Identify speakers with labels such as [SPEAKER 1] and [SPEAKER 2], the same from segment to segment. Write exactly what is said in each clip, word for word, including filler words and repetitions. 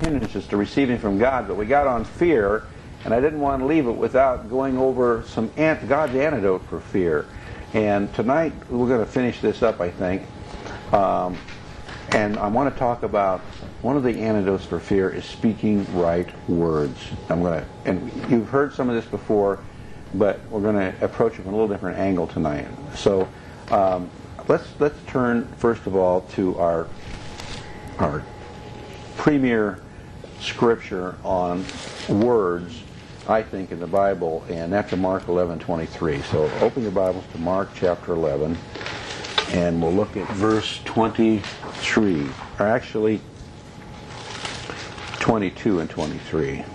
[SPEAKER 1] hindrances to receiving from God, but we got on fear, and I didn't want to leave it without going over some ant God's antidote for fear. And tonight we're going to finish this up, I think. Um, and I want to talk about one of the antidotes for fear is speaking right words. I'm going to, and you've heard some of this before, but we're going to approach it from a little different angle tonight. So um, let's let's turn first of all to our our premier scripture on words, I think, in the Bible, and that's in Mark eleven twenty-three. So open your Bibles to Mark chapter eleven, and we'll look at verse twenty-three, or actually twenty-two and twenty-three.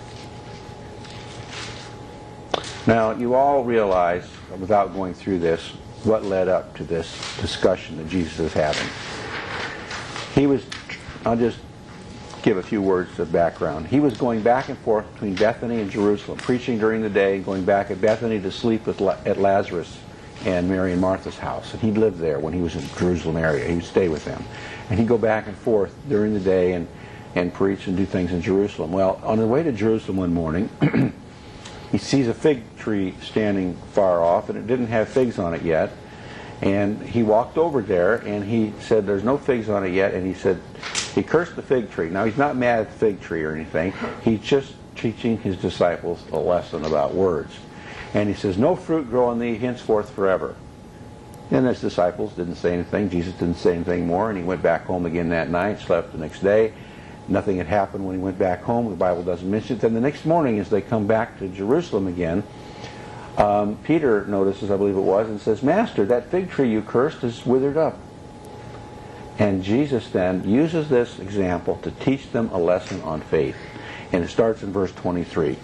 [SPEAKER 1] Now, you all realize, without going through this, what led up to this discussion that Jesus is having. He was, I'll just give a few words of background. He was going back and forth between Bethany and Jerusalem, preaching during the day, going back at Bethany to sleep with La- at Lazarus and Mary and Martha's house. And he lived there when he was in the Jerusalem area. He would stay with them. And he'd go back and forth during the day and, and preach and do things in Jerusalem. Well, on the way to Jerusalem one morning, he sees a fig tree standing far off, and it didn't have figs on it yet. And he walked over there, and he said, there's no figs on it yet. And he said, he cursed the fig tree. Now, he's not mad at the fig tree or anything. He's just teaching his disciples a lesson about words. And he says, no fruit grow on thee henceforth forever. And his disciples didn't say anything. Jesus didn't say anything more. And he went back home again that night, slept the next day. Nothing had happened when he went back home. The Bible doesn't mention it. Then the next morning, as they come back to Jerusalem again, um, Peter notices, I believe it was, and says, Master, that fig tree you cursed is withered up. And Jesus then uses this example to teach them a lesson on faith. And it starts in verse twenty-three.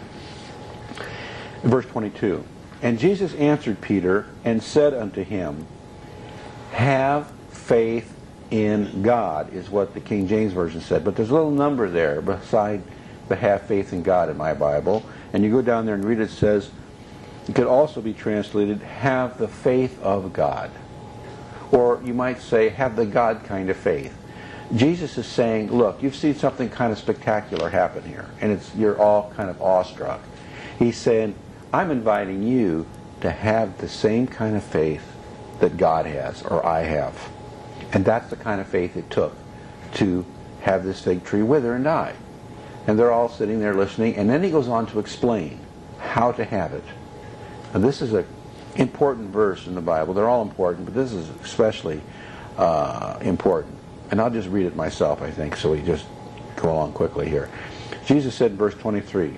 [SPEAKER 1] Verse twenty-two. And Jesus answered Peter and said unto him, have faith in God, is what the King James Version said. But there's a little number there beside the have faith in God in my Bible. And you go down there and read it, it says, it could also be translated, have the faith of God. Or you might say, have the God kind of faith. Jesus is saying, look, you've seen something kind of spectacular happen here, and it's you're all kind of awestruck. He's saying, I'm inviting you to have the same kind of faith that God has, or I have. And that's the kind of faith it took to have this fig tree wither and die. And they're all sitting there listening, and then he goes on to explain how to have it. And this is an important verse in the Bible. They're all important, but this is especially uh, important. And I'll just read it myself, I think, so we just go along quickly here. Jesus said in verse twenty-three,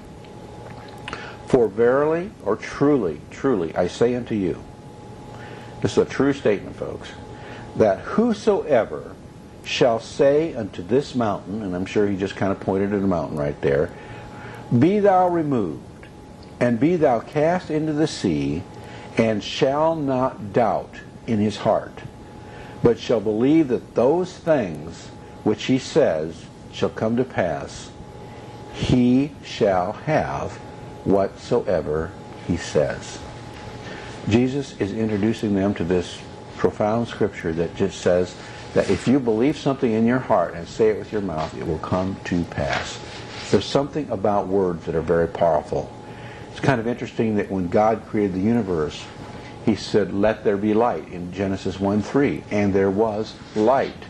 [SPEAKER 1] for verily, or truly, truly, I say unto you, this is a true statement, folks, that whosoever shall say unto this mountain, and I'm sure he just kind of pointed at a mountain right there, be thou removed, and be thou cast into the sea, and shall not doubt in his heart, but shall believe that those things which he says shall come to pass, he shall have whatsoever he says. Jesus is introducing them to this profound scripture that just says that if you believe something in your heart and say it with your mouth, it will come to pass. There's something about words that are very powerful. It's kind of interesting that when God created the universe, he said, let there be light in Genesis one three, and there was light.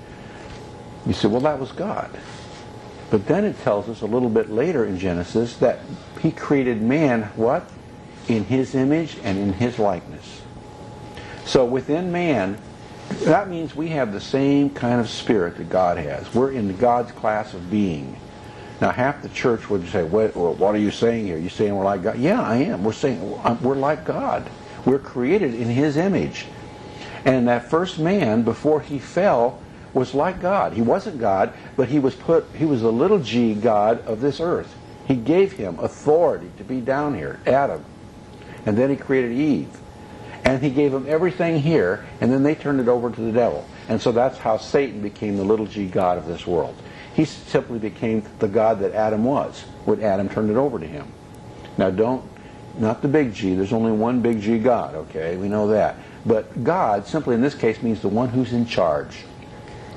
[SPEAKER 1] You say, well, that was God. But then it tells us a little bit later in Genesis that he created man, what? In his image and in his likeness. So within man, that means we have the same kind of spirit that God has. We're in God's class of being. Now, half the church would say, what, what are you saying here? Are you saying we're like God? Yeah, I am. We're saying we're like God. We're created in his image. And that first man, before he fell, was like God. He wasn't God, but he was put. He was a little g God of this earth. He gave him authority to be down here, Adam. And then he created Eve. And he gave them everything here, and then they turned it over to the devil. And so that's how Satan became the little g God of this world. He simply became the God that Adam was when Adam turned it over to him. Now don't, not the big G, there's only one big G God, okay? We know that. But God, simply in this case, means the one who's in charge.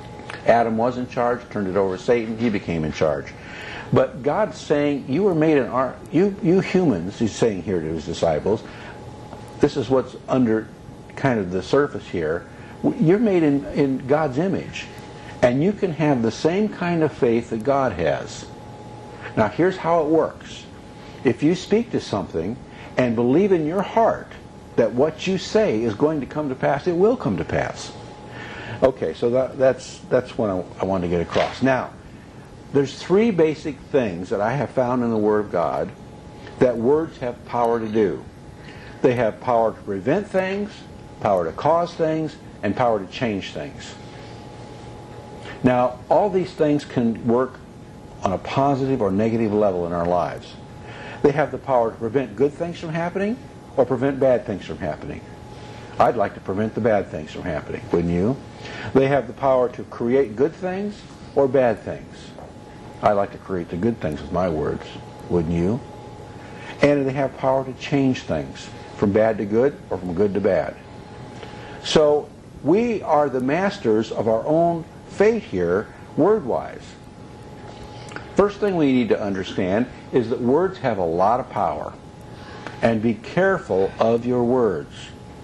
[SPEAKER 1] Adam was in charge, turned it over to Satan, he became in charge. But God's saying, you were made in our, you, you humans, he's saying here to his disciples, this is what's under kind of the surface here, you're made in, in God's image. And you can have the same kind of faith that God has. Now here's how it works. If you speak to something and believe in your heart that what you say is going to come to pass, it will come to pass. Okay, so that, that's, that's what I, I wanted to get across. Now, there's three basic things that I have found in the Word of God that words have power to do. They have power to prevent things, power to cause things, and power to change things. Now, all these things can work on a positive or negative level in our lives. They have the power to prevent good things from happening or prevent bad things from happening. I'd like to prevent the bad things from happening, wouldn't you? They have the power to create good things or bad things. I like to create the good things with my words, wouldn't you? And they have power to change things from bad to good or from good to bad. So we are the masters of our own fate here, word-wise. First thing we need to understand is that words have a lot of power. And be careful of your words.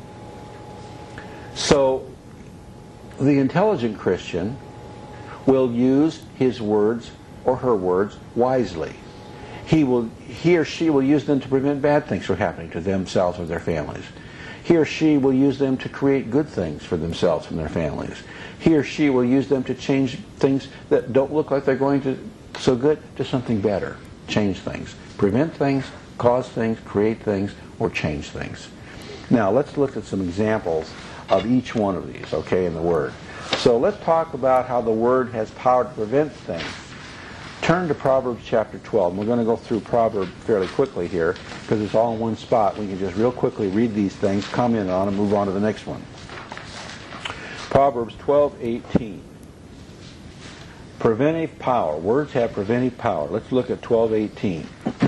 [SPEAKER 1] So the intelligent Christian will use his words or her words wisely. He will, he or she will use them to prevent bad things from happening to themselves or their families. He or she will use them to create good things for themselves and their families. He or she will use them to change things that don't look like they're going to so good to something better. Change things. Prevent things, cause things, create things, or change things. Now let's look at some examples of each one of these, okay, in the Word. So let's talk about how the Word has power to prevent things. Turn to Proverbs chapter twelve. We're going to go through Proverbs fairly quickly here because it's all in one spot. We can just real quickly read these things, comment on them, move on to the next one. Proverbs twelve eighteen. Preventive power. Words have preventive power. Let's look at twelve eighteen.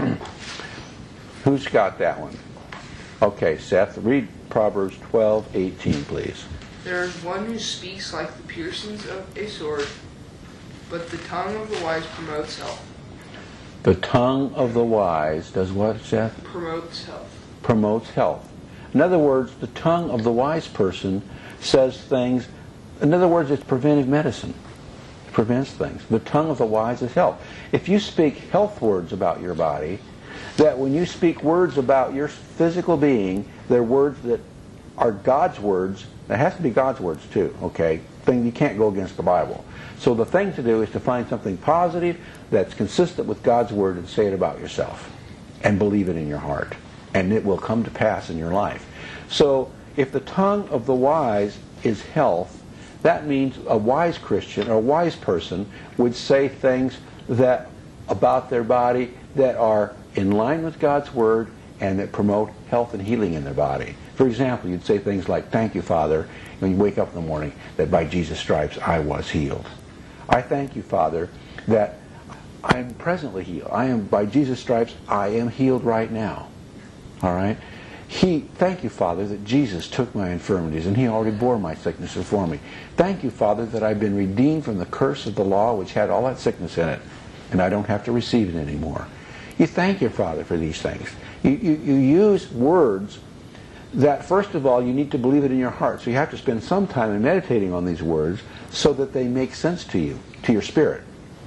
[SPEAKER 1] Who's got that one? Okay, Seth, read Proverbs twelve eighteen, please.
[SPEAKER 2] There is one who speaks like the piercings of a sword, but the tongue of the wise promotes health.
[SPEAKER 1] The tongue of the wise does what, Seth?
[SPEAKER 2] Promotes health.
[SPEAKER 1] Promotes health. In other words, the tongue of the wise person says things. In other words, it's preventive medicine. It prevents things. The tongue of the wise is health. If you speak health words about your body, that when you speak words about your physical being, they're words that are God's words. It has to be God's words too, okay? Thing you can't go against the Bible. So the thing to do is to find something positive that's consistent with God's Word and say it about yourself. And believe it in your heart. And it will come to pass in your life. So if the tongue of the wise is health, that means a wise Christian or a wise person would say things that about their body that are in line with God's Word and that promote health and healing in their body. For example, you'd say things like, thank you, Father, when you wake up in the morning, that by Jesus' stripes I was healed. I thank you, Father, that I am presently healed. I am, by Jesus' stripes, I am healed right now. All right? He, thank you, Father, that Jesus took my infirmities and He already bore my sicknesses for me. Thank you, Father, that I've been redeemed from the curse of the law which had all that sickness in it, and I don't have to receive it anymore. You thank your Father for these things. You, you, you use words that, first of all, you need to believe it in your heart. So you have to spend some time in meditating on these words so that they make sense to you, to your spirit.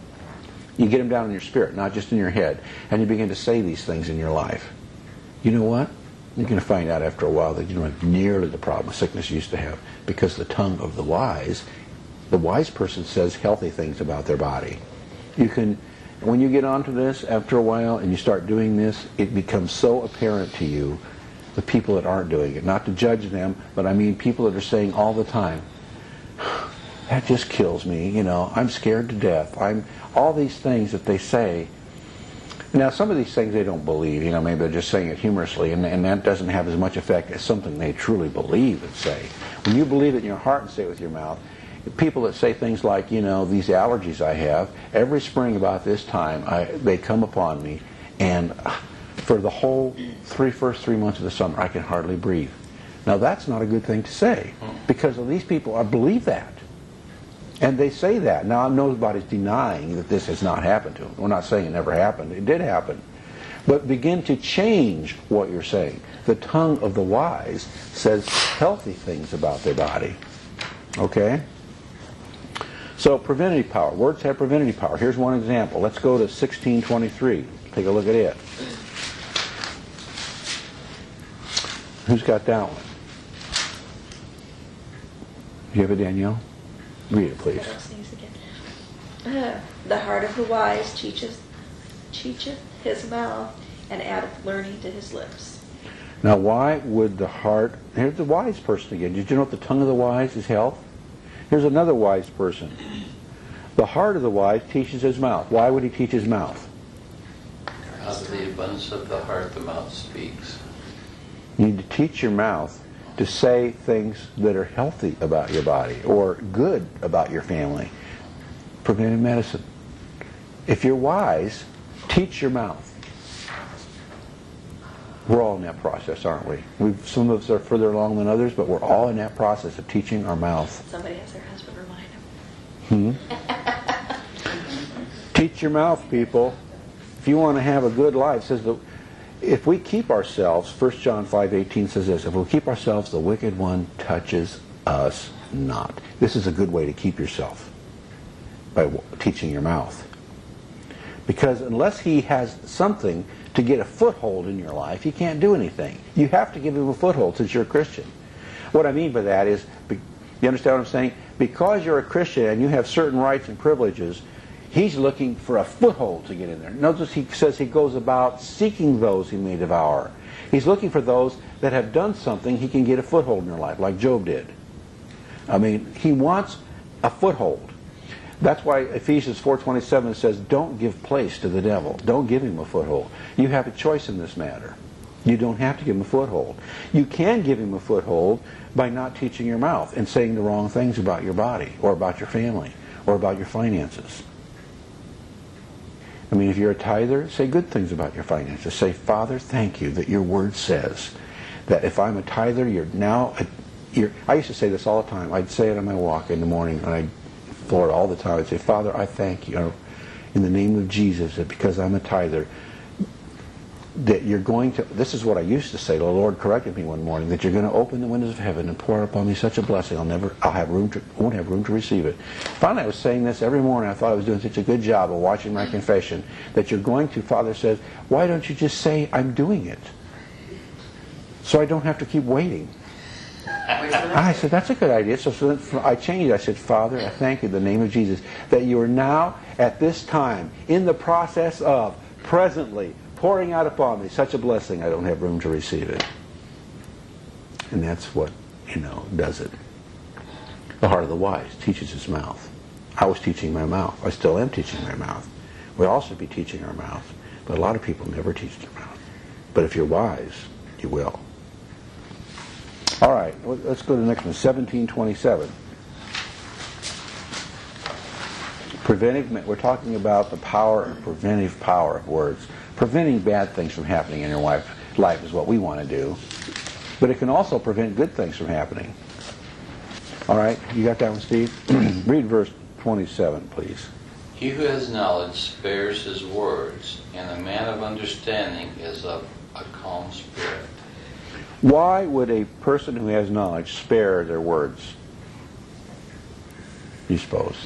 [SPEAKER 1] You get them down in your spirit, not just in your head, and you begin to say these things in your life. You know what? You're going to find out after a while that you don't have nearly the problem of sickness you used to have, because the tongue of the wise, the wise person says healthy things about their body. You can, when you get onto this after a while and you start doing this, it becomes so apparent to you the people that aren't doing it. Not to judge them, but I mean people that are saying all the time, that just kills me, you know, I'm scared to death. I'm all these things that they say. Now, some of these things they don't believe, you know, maybe they're just saying it humorously, and, and that doesn't have as much effect as something they truly believe and say. When you believe it in your heart and say it with your mouth, people that say things like, you know, these allergies I have, every spring about this time, I, they come upon me, and for the whole three first three months of the summer, I can hardly breathe. Now, that's not a good thing to say, because these people I believe that. And they say that. Now, nobody's denying that this has not happened to them. We're not saying it never happened. It did happen. But begin to change what you're saying. The tongue of the wise says healthy things about their body. Okay? So, preventative power. Words have preventative power. Here's one example. Let's go to sixteen twenty-three. Take a look at it. Who's got that one? You have it, Danielle? Read it, please.
[SPEAKER 3] Uh, the heart of the wise teacheth, teacheth his mouth, and addeth learning to his lips.
[SPEAKER 1] Now, why would the heart... Here's the wise person again. Did you know that the tongue of the wise is health? Here's another wise person. The heart of the wise teaches his mouth. Why would he teach his mouth?
[SPEAKER 4] Out of the abundance of the heart, the mouth speaks.
[SPEAKER 1] You need to teach your mouth to say things that are healthy about your body or good about your family. Preventive medicine. If you're wise, teach your mouth. We're all in that process, aren't we? We've, some of us are further along than others, but we're all in that process of teaching our mouth.
[SPEAKER 3] Somebody has their husband remind them.
[SPEAKER 1] Hmm? Teach your mouth, people. If you want to have a good life, it says that if we keep ourselves, First John five eighteen says this, if we keep ourselves, the wicked one touches us not. This is a good way to keep yourself, by teaching your mouth. Because unless he has something to get a foothold in your life, he can't do anything. You have to give him a foothold since you're a Christian. What I mean by that is, you understand what I'm saying? Because you're a Christian and you have certain rights and privileges, he's looking for a foothold to get in there. Notice he says he goes about seeking those he may devour. He's looking for those that have done something he can get a foothold in their life, like Job did. I mean, he wants a foothold. That's why Ephesians four twenty-seven says, don't give place to the devil. Don't give him a foothold. You have a choice in this matter. You don't have to give him a foothold. You can give him a foothold by not teaching your mouth and saying the wrong things about your body or about your family or about your finances. I mean, if you're a tither, say good things about your finances. Say, Father, thank you that your word says that if I'm a tither, you're now... A, you're, I used to say this all the time. I'd say it on my walk in the morning, and I'd floor it all the time. I'd say, Father, I thank you in the name of Jesus that because I'm a tither, that you're going to... This is what I used to say. The Lord corrected me one morning, that you're going to open the windows of heaven and pour upon me such a blessing I'll never... I'll have room to... won't have room to receive it. Finally, I was saying this every morning. I thought I was doing such a good job of watching my confession that you're going to... Father says, why don't you just say I'm doing it? So I don't have to keep waiting. I said, that's a good idea. So, so I changed it. I said, Father, I thank you in the name of Jesus that you are now, at this time, in the process of, presently, pouring out upon me such a blessing I don't have room to receive it. And that's what, you know, does it. The heart of the wise teaches his mouth. I was teaching my mouth. I still am teaching my mouth. We all should be teaching our mouth. But a lot of people never teach their mouth. But if you're wise, you will. All right, let's go to the next one, seventeen twenty-seven. Preventive, we're talking about the power and preventive power of words. Preventing bad things from happening in your life, life is what we want to do. But it can also prevent good things from happening. All right, you got that one, Steve? Read verse twenty-seven, please.
[SPEAKER 4] He who has knowledge spares his words, and the man of understanding is of a calm spirit.
[SPEAKER 1] Why would a person who has knowledge spare their words, you suppose?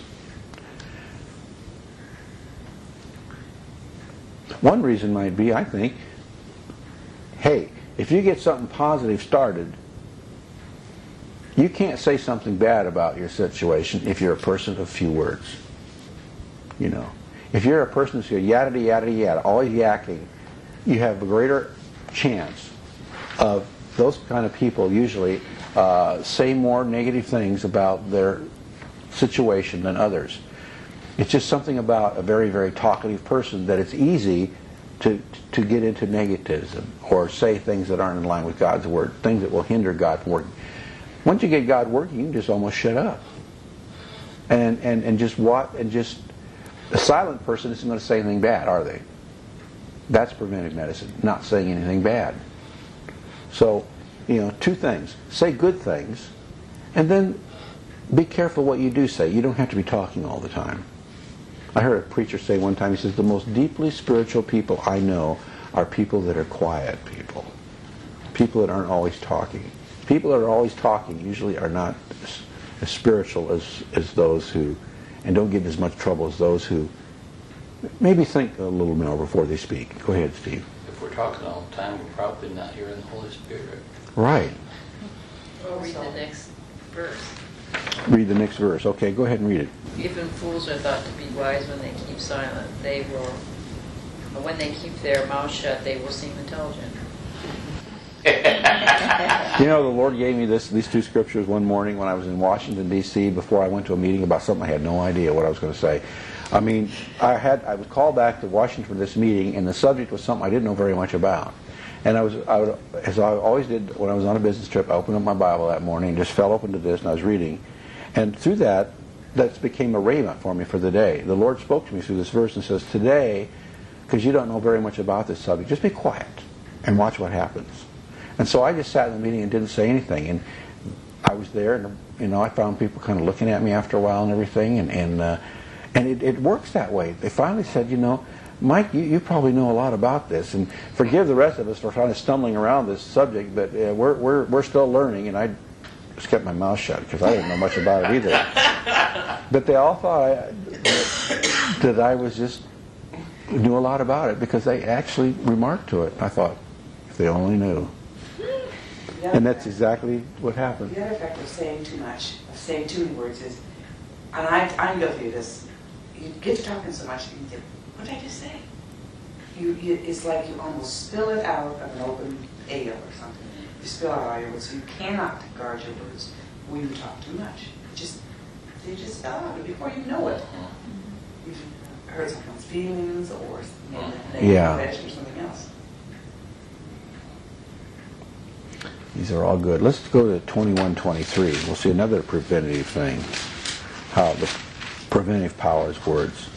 [SPEAKER 1] One reason might be, I think, hey, if you get something positive started, you can't say something bad about your situation if you're a person of few words. You know, if you're a person who's yada yada yada, always yakking, you have a greater chance of those kind of people usually uh, say more negative things about their situation than others. It's just something about a very, very talkative person that it's easy to to get into negativism or say things that aren't in line with God's word, things that will hinder God from working. Once you get God working, you can just almost shut up and and and just what and just a silent person isn't going to say anything bad, are they? That's preventive medicine, not saying anything bad. So, you know, two things. Say good things, and then be careful what you do say. You don't have to be talking all the time. I heard a preacher say one time, he says, the most deeply spiritual people I know are people that are quiet people. People that aren't always talking. People that are always talking usually are not as, as spiritual as, as those who, and don't get as much trouble as those who maybe think a little more before they speak. Go ahead, Steve.
[SPEAKER 4] If we're talking all the time, we're probably not hearing the Holy Spirit.
[SPEAKER 1] Right.
[SPEAKER 5] Or read the next verse.
[SPEAKER 1] Read the next verse. Okay, go ahead and read it.
[SPEAKER 5] Even fools are thought to be wise when they keep silent. They will, but when they keep their mouth shut, they will seem intelligent.
[SPEAKER 1] You know, the Lord gave me this these two scriptures one morning when I was in Washington, D C, before I went to a meeting about something I had no idea what I was going to say. I mean, I had I was called back to Washington for this meeting, and the subject was something I didn't know very much about. And I was, I would, as I always did when I was on a business trip, I opened up my Bible that morning and just fell open to this, and I was reading. And through that, that became a rhema for me for the day. The Lord spoke to me through this verse and says, today, because you don't know very much about this subject, just be quiet and watch what happens. And so I just sat in the meeting and didn't say anything. And I was there, and you know, I found people kind of looking at me after a while and everything. And and, uh, and it, it works that way. They finally said, you know, Mike, you, you probably know a lot about this, and forgive the rest of us for kind of stumbling around this subject, but uh, we're we're we're still learning. And I just kept my mouth shut because I didn't know much about it either. But they all thought I, that I was just knew a lot about it because they actually remarked to it. I thought, if they only knew. And that's exactly what happened.
[SPEAKER 6] The other effect of saying too much, of saying too many words is, and I, I'm guilty of this, you get to talking so much, and you think, what did I just say? You, you, it's like you almost spill it out of an open ale or something. You spill out all your words, so you cannot guard your words when you talk too much. Just, they just spill out, and before you know it, you've hurt someone's feelings or negative
[SPEAKER 1] Yeah.
[SPEAKER 6] or something else.
[SPEAKER 1] These are all good. Let's go to twenty-one twenty-three. We'll see another preventative thing. How the preventive power is words.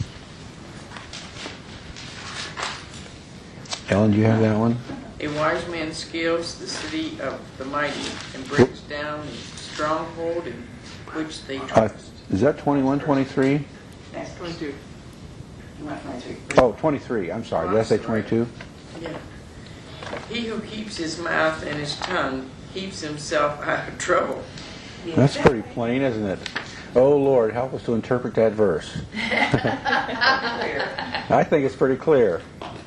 [SPEAKER 1] Ellen, do you have that one?
[SPEAKER 2] A wise man scales the city of the mighty and brings down the stronghold in which they
[SPEAKER 1] Uh,
[SPEAKER 2] trust.
[SPEAKER 1] is that twenty-one twenty-three?
[SPEAKER 6] Next.
[SPEAKER 2] twenty-two.
[SPEAKER 6] You want twenty-three.
[SPEAKER 1] Oh, twenty-three. I'm sorry. Did I say twenty-two?
[SPEAKER 2] Yeah. He who keeps his mouth and his tongue keeps himself out of trouble.
[SPEAKER 1] That's pretty plain, isn't it? Oh, Lord, help us to interpret that verse. I think it's pretty clear.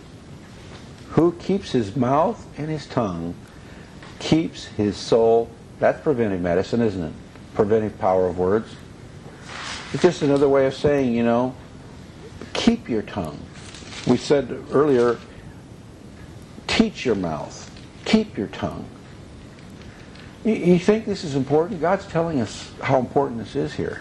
[SPEAKER 1] Who keeps his mouth and his tongue keeps his soul. That's preventive medicine, isn't it? Preventive power of words. It's just another way of saying, you know, keep your tongue. We said earlier, teach your mouth. Keep your tongue. You, you think this is important? God's telling us how important this is here.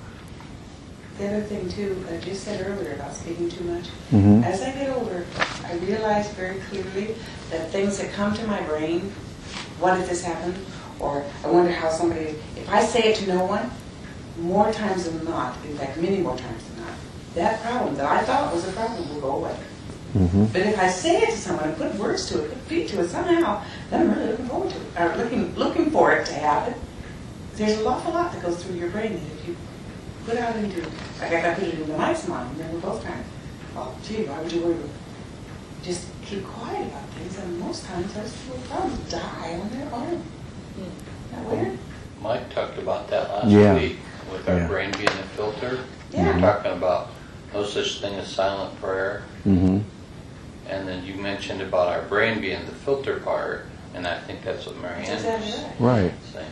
[SPEAKER 6] The other thing too, I just said earlier about speaking too much.
[SPEAKER 1] Mhm.
[SPEAKER 6] As I get older, I realize very clearly that things that come to my brain, what if this happened? Or I wonder how somebody, if I say it to no one, more times than not, in fact many more times than not, that problem that I thought was a problem will go away.
[SPEAKER 1] Mm-hmm.
[SPEAKER 6] But if I say it to someone and put words to it, put feet to it somehow, then I'm really looking forward to it, or looking, looking for it to happen. There's an awful lot that goes through your brain that if you put out into, like I put it into Mike's mind, and then we're both trying, oh, gee, why would you worry? Just keep quiet about things, and most times those little problems die on their own. Isn't that weird?
[SPEAKER 4] Mike talked about that last
[SPEAKER 1] Yeah.
[SPEAKER 4] week with our
[SPEAKER 1] Yeah.
[SPEAKER 4] brain being a filter.
[SPEAKER 6] Yeah.
[SPEAKER 4] We were talking about no such thing as silent prayer.
[SPEAKER 1] Mm-hmm.
[SPEAKER 4] And then you mentioned about our brain being the filter part, and I think that's what Mary
[SPEAKER 6] That's
[SPEAKER 4] Ann
[SPEAKER 6] exactly
[SPEAKER 4] was
[SPEAKER 6] right.
[SPEAKER 1] Right.
[SPEAKER 4] saying.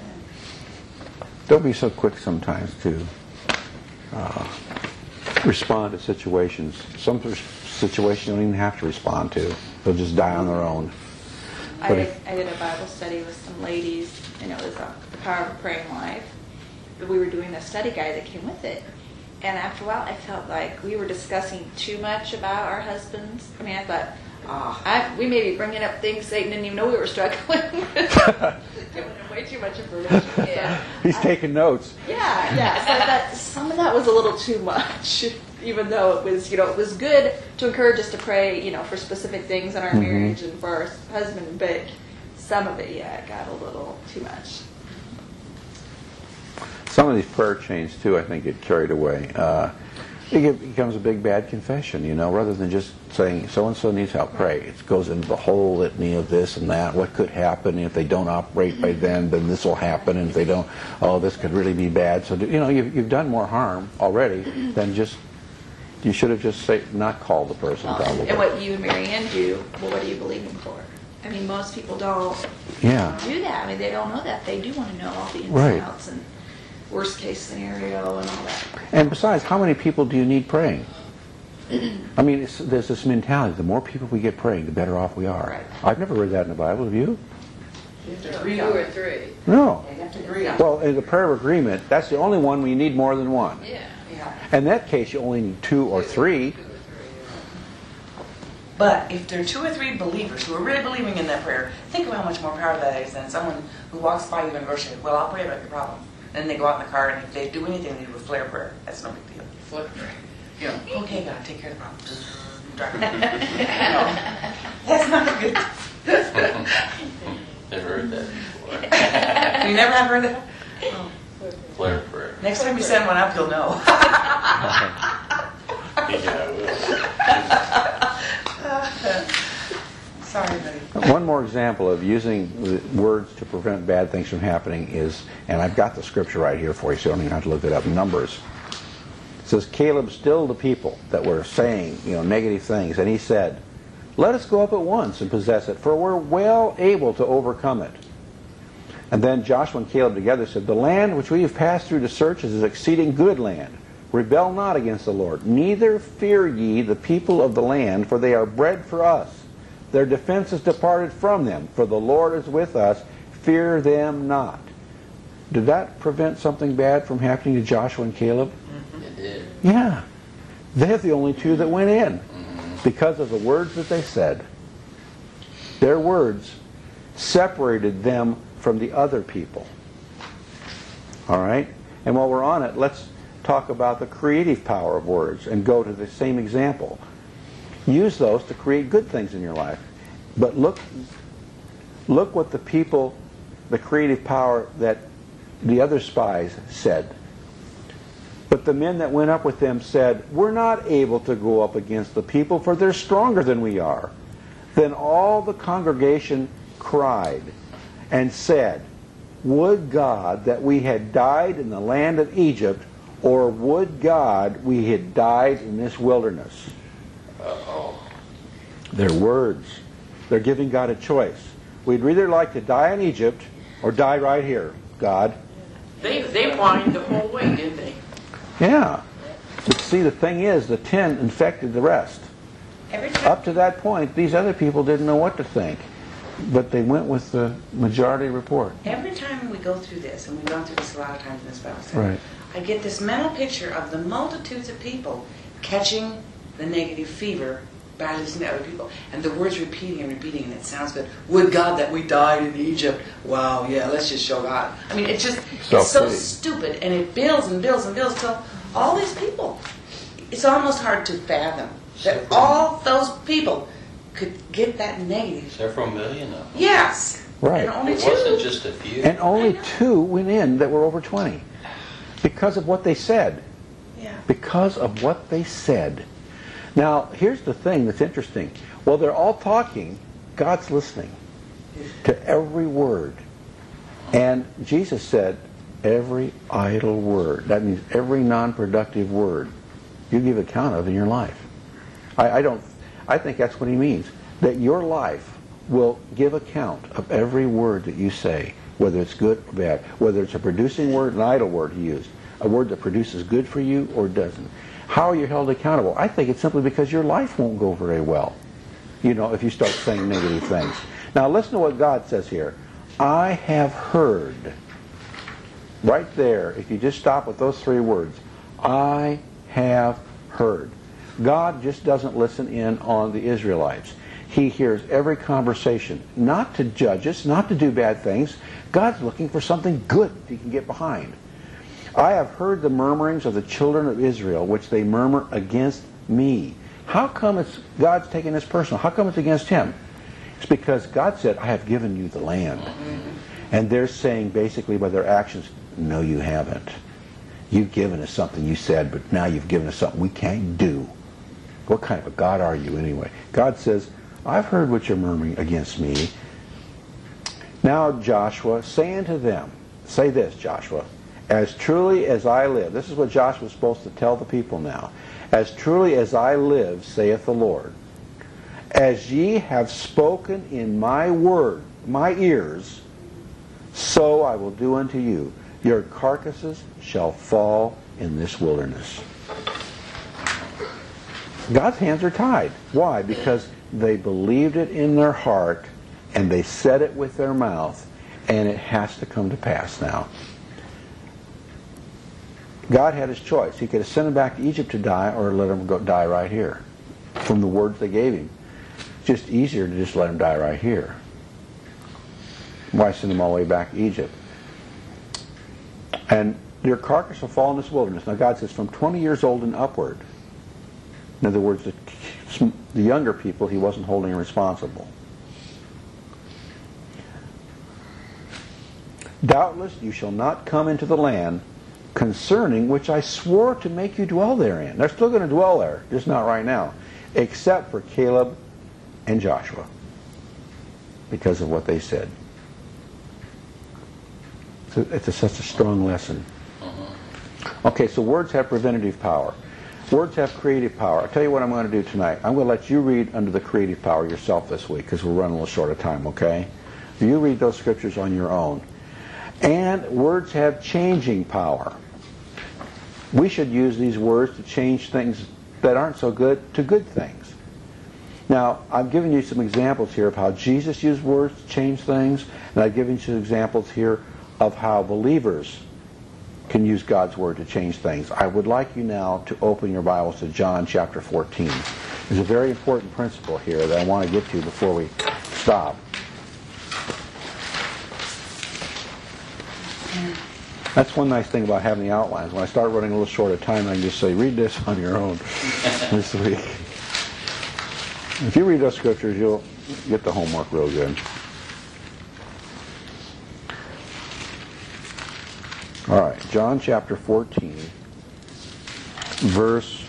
[SPEAKER 1] Don't be so quick sometimes to uh, respond to situations. Some situations you don't even have to respond to. They'll just die on their own.
[SPEAKER 3] I
[SPEAKER 1] But
[SPEAKER 3] did,
[SPEAKER 1] if-
[SPEAKER 3] I did a Bible study with some ladies, and it was uh, The Power of a Praying Life. But we were doing a study guide that came with it. And after a while, I felt like we were discussing too much about our husbands. I mean, I thought, oh, I, we may be bringing up things Satan didn't even know we were struggling with. Giving him way too much information. Yeah.
[SPEAKER 1] He's taking notes.
[SPEAKER 3] Yeah, yeah. So I thought some of that was a little too much, even though it was, you know, it was good to encourage us to pray, you know, for specific things in our
[SPEAKER 1] Mhm.
[SPEAKER 3] marriage and for our husband, but some of it, yeah, it got a little too much.
[SPEAKER 1] Some of these prayer chains, too, I think get carried away. Uh, it get- becomes a big bad confession, you know, rather than just saying, so-and-so needs help, pray. It goes into the whole litany of this and that. What could happen if they don't operate by then, then this will happen. And if they don't, oh, this could really be bad. So, you know, you've, you've done more harm already than just, you should have just say, not called the person, probably.
[SPEAKER 3] And what you and Mary Ann do, well, what are you believing for? I mean, most people don't
[SPEAKER 1] Yeah.
[SPEAKER 3] do that. I mean, they don't know that. They do want to know all the ins
[SPEAKER 1] Right.
[SPEAKER 3] and outs and worst case scenario and all that.
[SPEAKER 1] And besides, how many people do you need praying? I mean, it's, there's this mentality, the more people we get praying, the better off we are.
[SPEAKER 3] Right.
[SPEAKER 1] I've never read that in the Bible, have you?
[SPEAKER 6] You have to
[SPEAKER 5] Two
[SPEAKER 6] agree on
[SPEAKER 5] or
[SPEAKER 6] it.
[SPEAKER 5] three.
[SPEAKER 1] No.
[SPEAKER 6] You have to agree on it.
[SPEAKER 1] Well, in the prayer of agreement, that's the only one where you need more than one.
[SPEAKER 5] Yeah.
[SPEAKER 6] Yeah.
[SPEAKER 1] In that case, you only need two or three.
[SPEAKER 5] Two or three.
[SPEAKER 6] But if there are two or three believers who are really believing in that prayer, think of how much more power that is than someone who walks by you in a grocery store. Well, I'll pray about your problem. And then they go out in the car, and if they do anything, they do a flare prayer. That's no big deal.
[SPEAKER 5] Flip.
[SPEAKER 6] You know, okay, God, take care of the problem. Drive it. No, that's not a good.
[SPEAKER 4] Never heard that before.
[SPEAKER 6] You never have heard that? Oh.
[SPEAKER 4] Flare prayer.
[SPEAKER 6] Next time you send one up, you'll know.
[SPEAKER 4] Yeah, I will.
[SPEAKER 6] Sorry, buddy.
[SPEAKER 1] One more example of using the words to prevent bad things from happening is, and I've got the scripture right here for you, so you don't even have to look it up, Numbers. It says, Caleb stilled the people that were saying, you know, negative things, and he said, let us go up at once and possess it, for we're well able to overcome it. And then Joshua and Caleb together said, the land which we have passed through to search is an exceeding good land. Rebel not against the Lord. Neither fear ye the people of the land, for they are bread for us. Their defense is departed from them, for the Lord is with us. Fear them not. Did that prevent something bad from happening to Joshua and Caleb?
[SPEAKER 4] It did.
[SPEAKER 1] Yeah. They're the only two that went in because of the words that they said. Their words separated them from the other people. All right? And while we're on it, let's talk about the creative power of words and go to the same example. Use those to create good things in your life. But look, look what the people, the creative power that the other spies said. But the men that went up with them said, we're not able to go up against the people, for they're stronger than we are. Then all the congregation cried and said, would God that we had died in the land of Egypt, or would God we had died in this wilderness?
[SPEAKER 4] Uh-oh.
[SPEAKER 1] Their words. They're giving God a choice. We'd either like to die in Egypt or die right here, God.
[SPEAKER 5] They, they whined the whole way, didn't they?
[SPEAKER 1] Yeah. But see, the thing is, the ten infected the rest.
[SPEAKER 6] Every time,
[SPEAKER 1] Up to that point, these other people didn't know what to think. But they went with the majority report.
[SPEAKER 6] every time we go through this, and we've gone through this a lot of times in this Bible study,
[SPEAKER 1] Right.
[SPEAKER 6] I get this mental picture of the multitudes of people catching the negative fever by listening to other people. And the words repeating and repeating, and it sounds good. Would God that we died in Egypt. Wow, yeah, let's just show God. I mean, it just, it's so
[SPEAKER 1] Self-pity.
[SPEAKER 6] stupid, and it builds and builds and builds. So all these people, it's almost hard to fathom that all those people could get that negative.
[SPEAKER 4] Several million of them.
[SPEAKER 6] Yes.
[SPEAKER 1] Right.
[SPEAKER 6] And only
[SPEAKER 4] It
[SPEAKER 6] two.
[SPEAKER 4] wasn't just a few.
[SPEAKER 1] And only
[SPEAKER 6] I know.
[SPEAKER 1] two went in that were over twenty. Because of what they said.
[SPEAKER 6] Yeah.
[SPEAKER 1] Because of what they said. Now, here's the thing that's interesting. While they're all talking, God's listening to every word. And Jesus said, every idle word. That means every non-productive word you give account of in your life. I, I don't. I think that's what he means. That your life will give account of every word that you say, whether it's good or bad, whether it's a producing word, an idle word he used, a word that produces good for you or doesn't. How are you held accountable? I think it's simply because your life won't go very well, you know, if you start saying negative things. Now listen to what God says here. I have heard. Right there, if you just stop with those three words, I have heard. God just doesn't listen in on the Israelites. He hears every conversation, not to judge us, not to do bad things. God's looking for something good he can get behind. I have heard the murmurings of the children of Israel, which they murmur against me. How come it's God's taking this personal? How come it's against him? It's because God said, I have given you the land. And they're saying basically by their actions, no, you haven't. You've given us something you said, but now you've given us something we can't do. What kind of a God are you anyway? God says, I've heard what you're murmuring against me. Now, Joshua, say unto them, say this, Joshua, as truly as I live. This is what Joshua's supposed to tell the people now. As truly as I live, saith the Lord, as ye have spoken in my word, my ears, so I will do unto you. Your carcasses shall fall in this wilderness. God's hands are tied. Why? Because they believed it in their heart and they said it with their mouth, and it has to come to pass now. God had his choice. He could have sent them back to Egypt to die, or let them go die right here from the words they gave him. It's just easier to just let them die right here. Why send them all the way back to Egypt? And your carcass will fall in this wilderness. Now God says from twenty years old and upward. In other words, the, the younger people he wasn't holding responsible. Doubtless you shall not come into the land concerning which I swore to make you dwell therein. They're still going to dwell there, just not right now. Except for Caleb and Joshua. Because of what they said. So it's a, such a strong lesson. Okay, so words have preventative power. Words have creative power. I'll tell you what I'm going to do tonight. I'm going to let you read under the creative power yourself this week, because we're running a little short of time, okay? You read those scriptures on your own. And words have changing power. We should use these words to change things that aren't so good to good things. Now, I've given you some examples here of how Jesus used words to change things, and I've given you some examples here of how believers can use God's Word to change things. I would like you now to open your Bibles to John chapter fourteen. There's a very important principle here that I want to get to before we stop. That's one nice thing about having the outlines. When I start running a little short of time, I can just say, read this on your own this week. If you read those scriptures, you'll get the homework real good. All right, John chapter fourteen, verse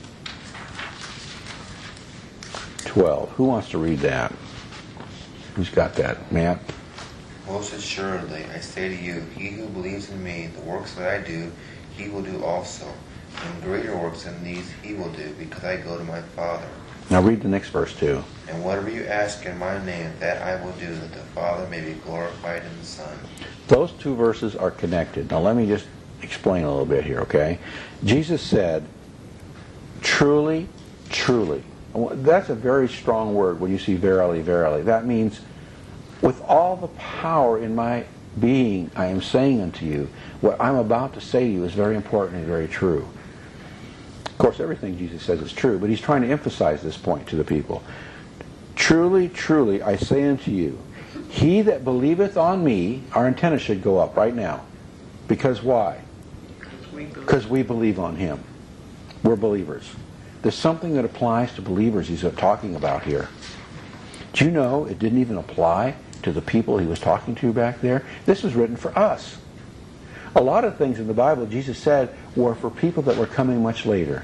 [SPEAKER 1] twelve. Who wants to read that? Who's got that? Matt?
[SPEAKER 7] Most assuredly, I say to you, he who believes in me, the works that I do, he will do also. And greater works than these he will do, because I go to my Father.
[SPEAKER 1] Now read the next verse too.
[SPEAKER 7] And whatever you ask in my name, that I will do, that the Father may be glorified in the Son.
[SPEAKER 1] Those two verses are connected. Now let me just explain a little bit here, okay? Jesus said, truly, truly. That's a very strong word when you see verily, verily. That means, with all the power in my being, I am saying unto you, what I'm about to say to you is very important and very true. Of course, everything Jesus says is true, but he's trying to emphasize this point to the people. Truly, truly, I say unto you, he that believeth on me, our antenna should go up right now. Because why? Because we believe on him. We're believers. There's something that applies to believers he's talking about here. Do you know it didn't even apply to the people he was talking to back there? This was written for us. A lot of things in the Bible Jesus said were for people that were coming much later.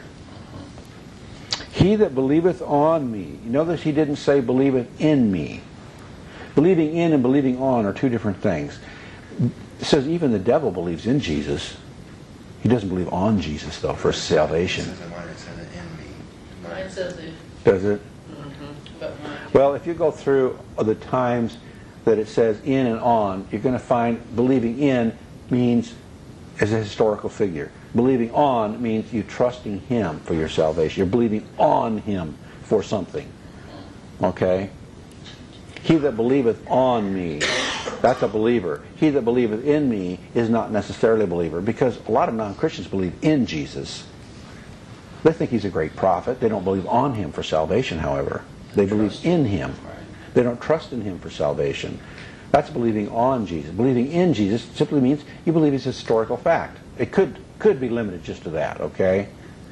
[SPEAKER 1] He that believeth on me. You notice he didn't say believeth in me. Believing in and believing on are two different things. It says even the devil believes in Jesus. He doesn't believe on Jesus, though, for salvation.
[SPEAKER 7] It says in mine, it says it in me.
[SPEAKER 5] Mine says it.
[SPEAKER 1] Does it?
[SPEAKER 5] Mm-hmm. But mine.
[SPEAKER 1] Well, if you go through the times that it says in and on, you're going to find believing in means as a historical figure. Believing on means you trusting him for your salvation. You're believing on him for something. Okay? He that believeth on me, that's a believer. He that believeth in me is not necessarily a believer, because a lot of non-Christians believe in Jesus. They think he's a great prophet. They don't believe on him for salvation, however. They believe in him. They don't trust in him for salvation. That's believing on Jesus. Believing in Jesus simply means you believe he's a historical fact. It could could be limited just to that, okay?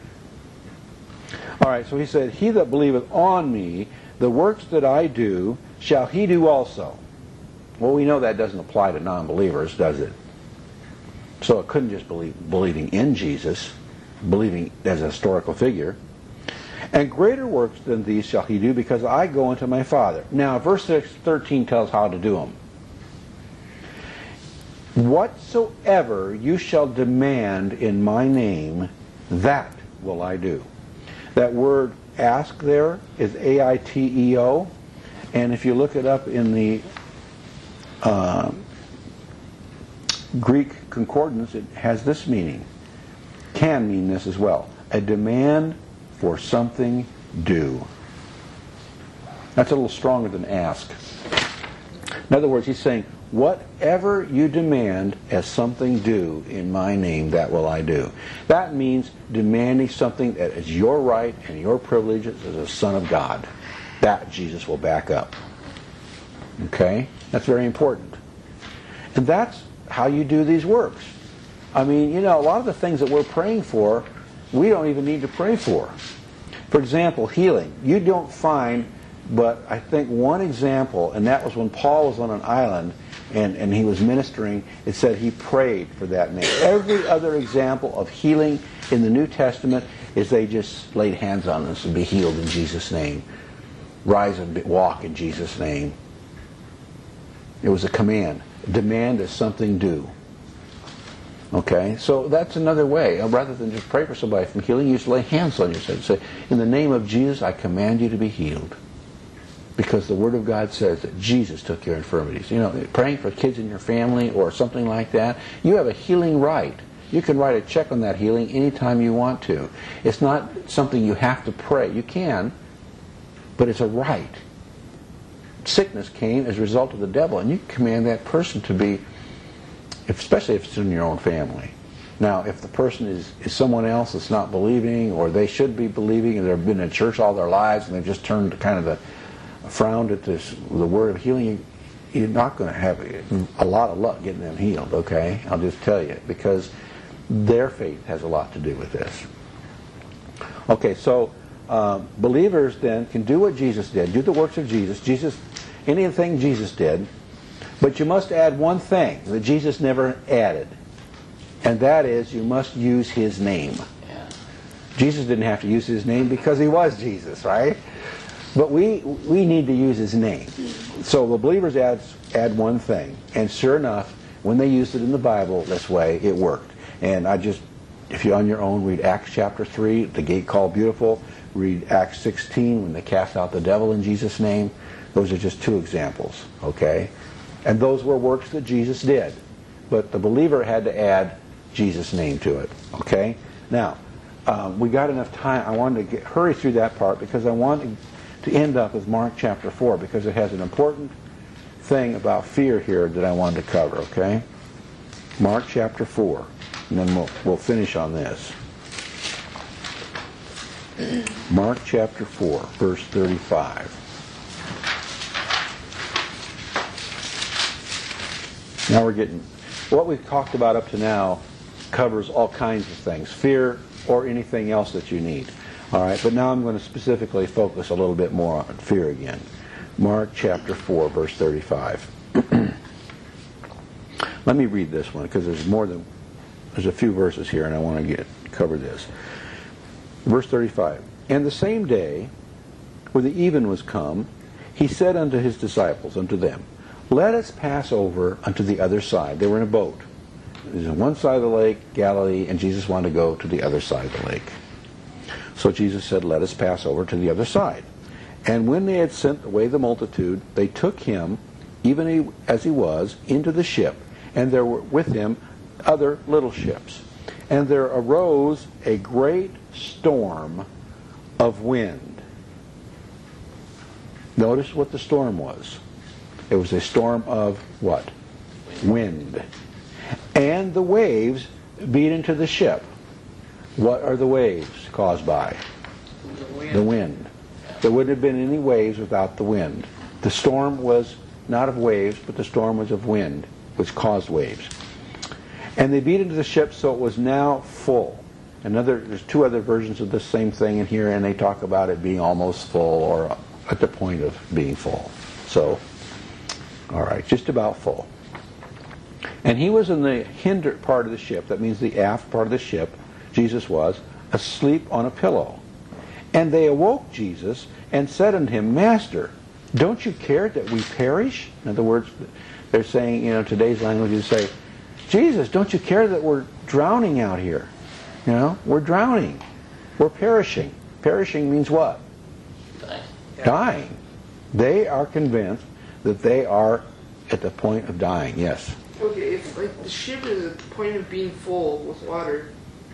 [SPEAKER 1] All right, so he said, he that believeth on me, the works that I do, shall he do also. Well, we know that doesn't apply to non-believers, does it? So it couldn't just believe believing in Jesus, believing as a historical figure. And greater works than these shall he do, because I go unto my Father. Now, verse thirteen tells how to do them. Whatsoever you shall demand in my name, that will I do. That word ask there is A I T E O. And if you look it up in the uh, Greek concordance, it has this meaning. Can mean this as well. A demand for something due. That's a little stronger than ask. In other words, he's saying, whatever you demand as something due in my name, that will I do. That means demanding something that is your right and your privilege as a son of God. That Jesus will back up. Okay? That's very important. And that's how you do these works. I mean, you know, a lot of the things that we're praying for, we don't even need to pray for. For example, healing. You don't find, but I think one example, and that was when Paul was on an island and, and he was ministering, it said he prayed for that man. Every other example of healing in the New Testament is they just laid hands on us and be healed in Jesus' name. Rise and walk in Jesus' name. It was a command. Demand is something due. Okay, so that's another way. Rather than just pray for somebody from healing, you just lay hands on yourself and say, in the name of Jesus, I command you to be healed. Because the Word of God says that Jesus took your infirmities. You know, praying for kids in your family or something like that, you have a healing right. You can write a check on that healing anytime you want to. It's not something you have to pray. You can, but it's a right. Sickness came as a result of the devil, and you can command that person to be, especially if it's in your own family. Now, if the person is, is someone else that's not believing, or they should be believing, and they've been in church all their lives, and they've just turned kind of the frowned at this, the word of healing, you're not going to have a lot of luck getting them healed, okay? I'll just tell you, because their faith has a lot to do with this. Okay, so uh, believers then can do what Jesus did, do the works of Jesus, Jesus, anything Jesus did, but you must add one thing that Jesus never added, and that is you must use His name.
[SPEAKER 4] Yeah.
[SPEAKER 1] Jesus didn't have to use His name because He was Jesus, right? But we we need to use His name. So the believers add, add one thing, and sure enough, when they used it in the Bible this way, it worked. And I just, if you're on your own, read Acts chapter three, the gate called Beautiful. Read Acts sixteen, when they cast out the devil in Jesus' name. Those are just two examples, okay? And those were works that Jesus did. But the believer had to add Jesus' name to it, okay? Now, um, we got enough time. I wanted to get, hurry through that part because I wanted to end up with Mark chapter four, because it has an important thing about fear here that I wanted to cover, okay? Mark chapter four, and then we'll, we'll finish on this. Mark chapter four, verse thirty-five. Now we're getting, what we've talked about up to now covers all kinds of things, fear or anything else that you need. All right, but now I'm going to specifically focus a little bit more on fear again. Mark chapter four, verse thirty-five. Let me read this one because there's more than, there's a few verses here and I want to get cover this. Verse thirty-five. And the same day, when the even was come, he said unto his disciples, unto them, let us pass over unto the other side. They were in a boat. There's on one side of the lake, Galilee, and Jesus wanted to go to the other side of the lake. So Jesus said, let us pass over to the other side. And when they had sent away the multitude, they took him, even as he was, into the ship, and there were with him other little ships. And there arose a great storm of wind. Notice what the storm was. It was a storm of what? Wind. And the waves beat into the ship. What are the waves caused by?
[SPEAKER 5] The wind.
[SPEAKER 1] The wind. There wouldn't have been any waves without the wind. The storm was not of waves, but the storm was of wind, which caused waves. And they beat into the ship, so it was now full. Another, there's two other versions of the same thing in here, and they talk about it being almost full or at the point of being full. So, all right, just about full. And he was in the hinder part of the ship, that means the aft part of the ship, Jesus was, asleep on a pillow. And they awoke Jesus and said unto him, Master, don't you care that we perish? In other words, they're saying, you know, today's language is say, Jesus, don't you care that we're drowning out here? You know, we're drowning. We're perishing. Perishing means what?
[SPEAKER 4] Dying.
[SPEAKER 1] Dying. They are convinced that they are at the point of dying, yes.
[SPEAKER 2] Okay, if like the ship is at the point of being full with water,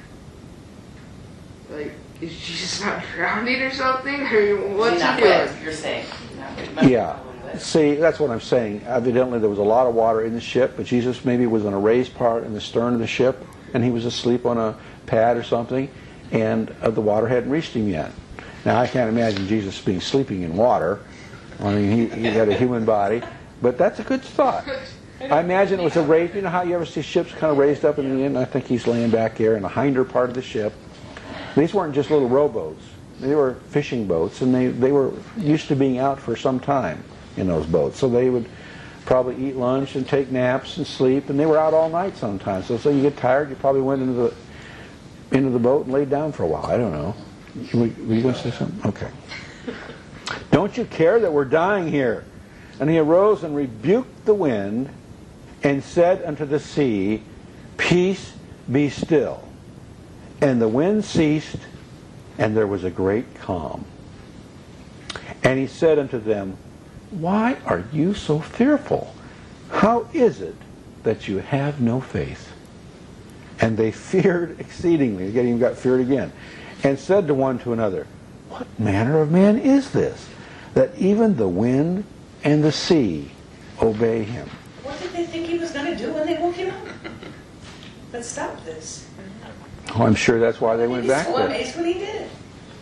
[SPEAKER 2] like is Jesus not drowning or something? Or what's
[SPEAKER 6] You're not
[SPEAKER 2] he doing?
[SPEAKER 6] wet, you're saying. You're not-
[SPEAKER 1] Yeah. See, that's what I'm saying. Evidently there was a lot of water in the ship, but Jesus maybe was on a raised part in the stern of the ship, and he was asleep on a pad or something, and uh, the water hadn't reached him yet. Now, I can't imagine Jesus being sleeping in water. I mean, he, he had a human body, but that's a good thought. I imagine it was a raised, you know how you ever see ships kind of raised up in the end? I think he's laying back there in the hinder part of the ship. These weren't just little rowboats. They were fishing boats, and they, they were used to being out for some time in those boats. So they would probably eat lunch and take naps and sleep, and they were out all night sometimes. So, so you get tired, you probably went into the into the boat and laid down for a while. I don't know. Were, were you going to say something? Okay. Don't you care that we're dying here? And he arose and rebuked the wind and said unto the sea, Peace, be still. And the wind ceased, and there was a great calm. And he said unto them, Why are you so fearful? How is it that you have no faith? And they feared exceedingly. Again, he got feared again. And said to one to another, What manner of man is this, that even the wind and the sea obey him?
[SPEAKER 6] What did they think he was going to do when they woke him up? Let's stop this.
[SPEAKER 1] Oh, I'm sure that's why they went
[SPEAKER 6] He's
[SPEAKER 1] back
[SPEAKER 6] so
[SPEAKER 1] there.
[SPEAKER 6] amazed when he did it.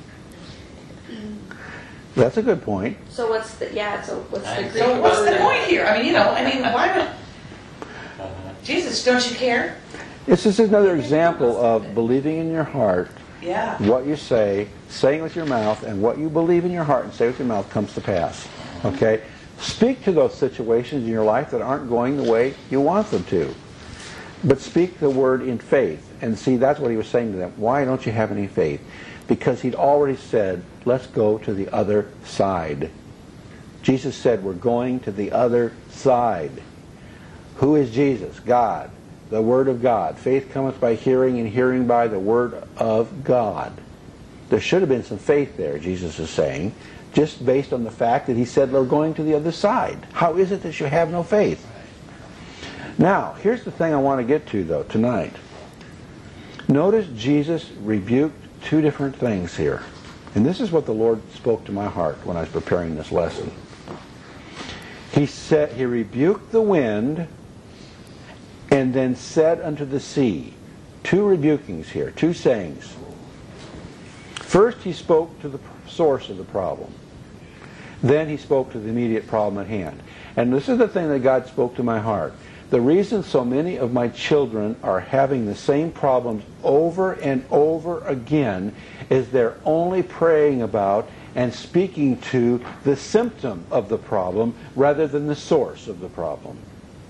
[SPEAKER 1] That's a good point.
[SPEAKER 3] So what's the, yeah, so what's
[SPEAKER 4] I
[SPEAKER 3] the
[SPEAKER 4] think
[SPEAKER 3] Greek
[SPEAKER 6] So what's the
[SPEAKER 3] word?
[SPEAKER 6] point here? I mean, you know, I mean, why would...
[SPEAKER 4] Uh-huh.
[SPEAKER 6] Jesus, don't you care?
[SPEAKER 1] This is another example of believing in your heart
[SPEAKER 6] Yeah.
[SPEAKER 1] what you say, saying with your mouth, and what you believe in your heart and say with your mouth comes to pass. Okay? Speak to those situations in your life that aren't going the way you want them to. But speak the word in faith. And see, that's what he was saying to them. Why don't you have any faith? Because he'd already said, let's go to the other side. Jesus said, we're going to the other side. Who is Jesus? God. The Word of God. Faith cometh by hearing, and hearing by the Word of God. There should have been some faith there, Jesus is saying, just based on the fact that he said we're going to the other side. How is it that you have no faith? Now, here's the thing I want to get to, though, tonight. Notice Jesus rebuked two different things here. And this is what the Lord spoke to my heart when I was preparing this lesson. He said, he rebuked the wind and then said unto the sea. Two rebukings here, two sayings. First, he spoke to the source of the problem. Then he spoke to the immediate problem at hand. And this is the thing that God spoke to my heart. The reason so many of my children are having the same problems over and over again is they're only praying about and speaking to the symptom of the problem rather than the source of the problem.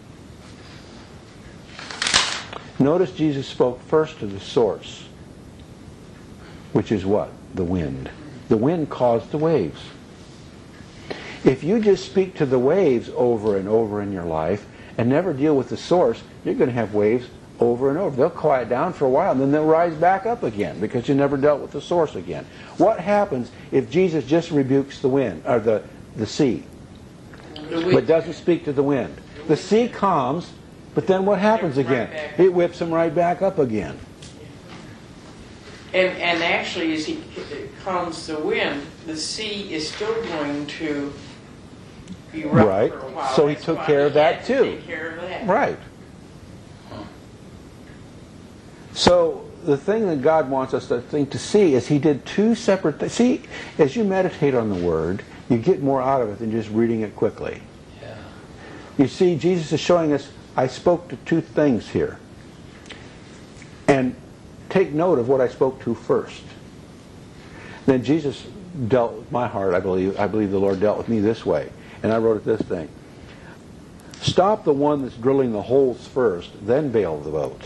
[SPEAKER 1] Notice Jesus spoke first to the source, which is what? The wind. The wind caused the waves. If you just speak to the waves over and over in your life and never deal with the source, you're going to have waves over and over. They'll quiet down for a while, and then they'll rise back up again because you never dealt with the source again. What happens if Jesus just rebukes the wind, or the, the sea, but doesn't speak to the wind? The sea calms, but then what happens again? It whips them right back up again.
[SPEAKER 8] And, and actually, as he calms the wind, the sea is still going to be rough
[SPEAKER 1] Right.
[SPEAKER 8] for a while.
[SPEAKER 1] So he
[SPEAKER 8] That's
[SPEAKER 1] took
[SPEAKER 8] why
[SPEAKER 1] care of
[SPEAKER 8] he
[SPEAKER 1] that
[SPEAKER 8] had to
[SPEAKER 1] too.
[SPEAKER 8] Take care of that.
[SPEAKER 1] Right. So the thing that God wants us to think to see is he did two separate things. See, as you meditate on the Word, you get more out of it than just reading it quickly.
[SPEAKER 4] Yeah.
[SPEAKER 1] You see, Jesus is showing us, I spoke to two things here. And take note of what I spoke to first. Then Jesus dealt with my heart, I believe. I believe the Lord dealt with me this way. And I wrote it this thing. Stop the one that's drilling the holes first, then bail the boat.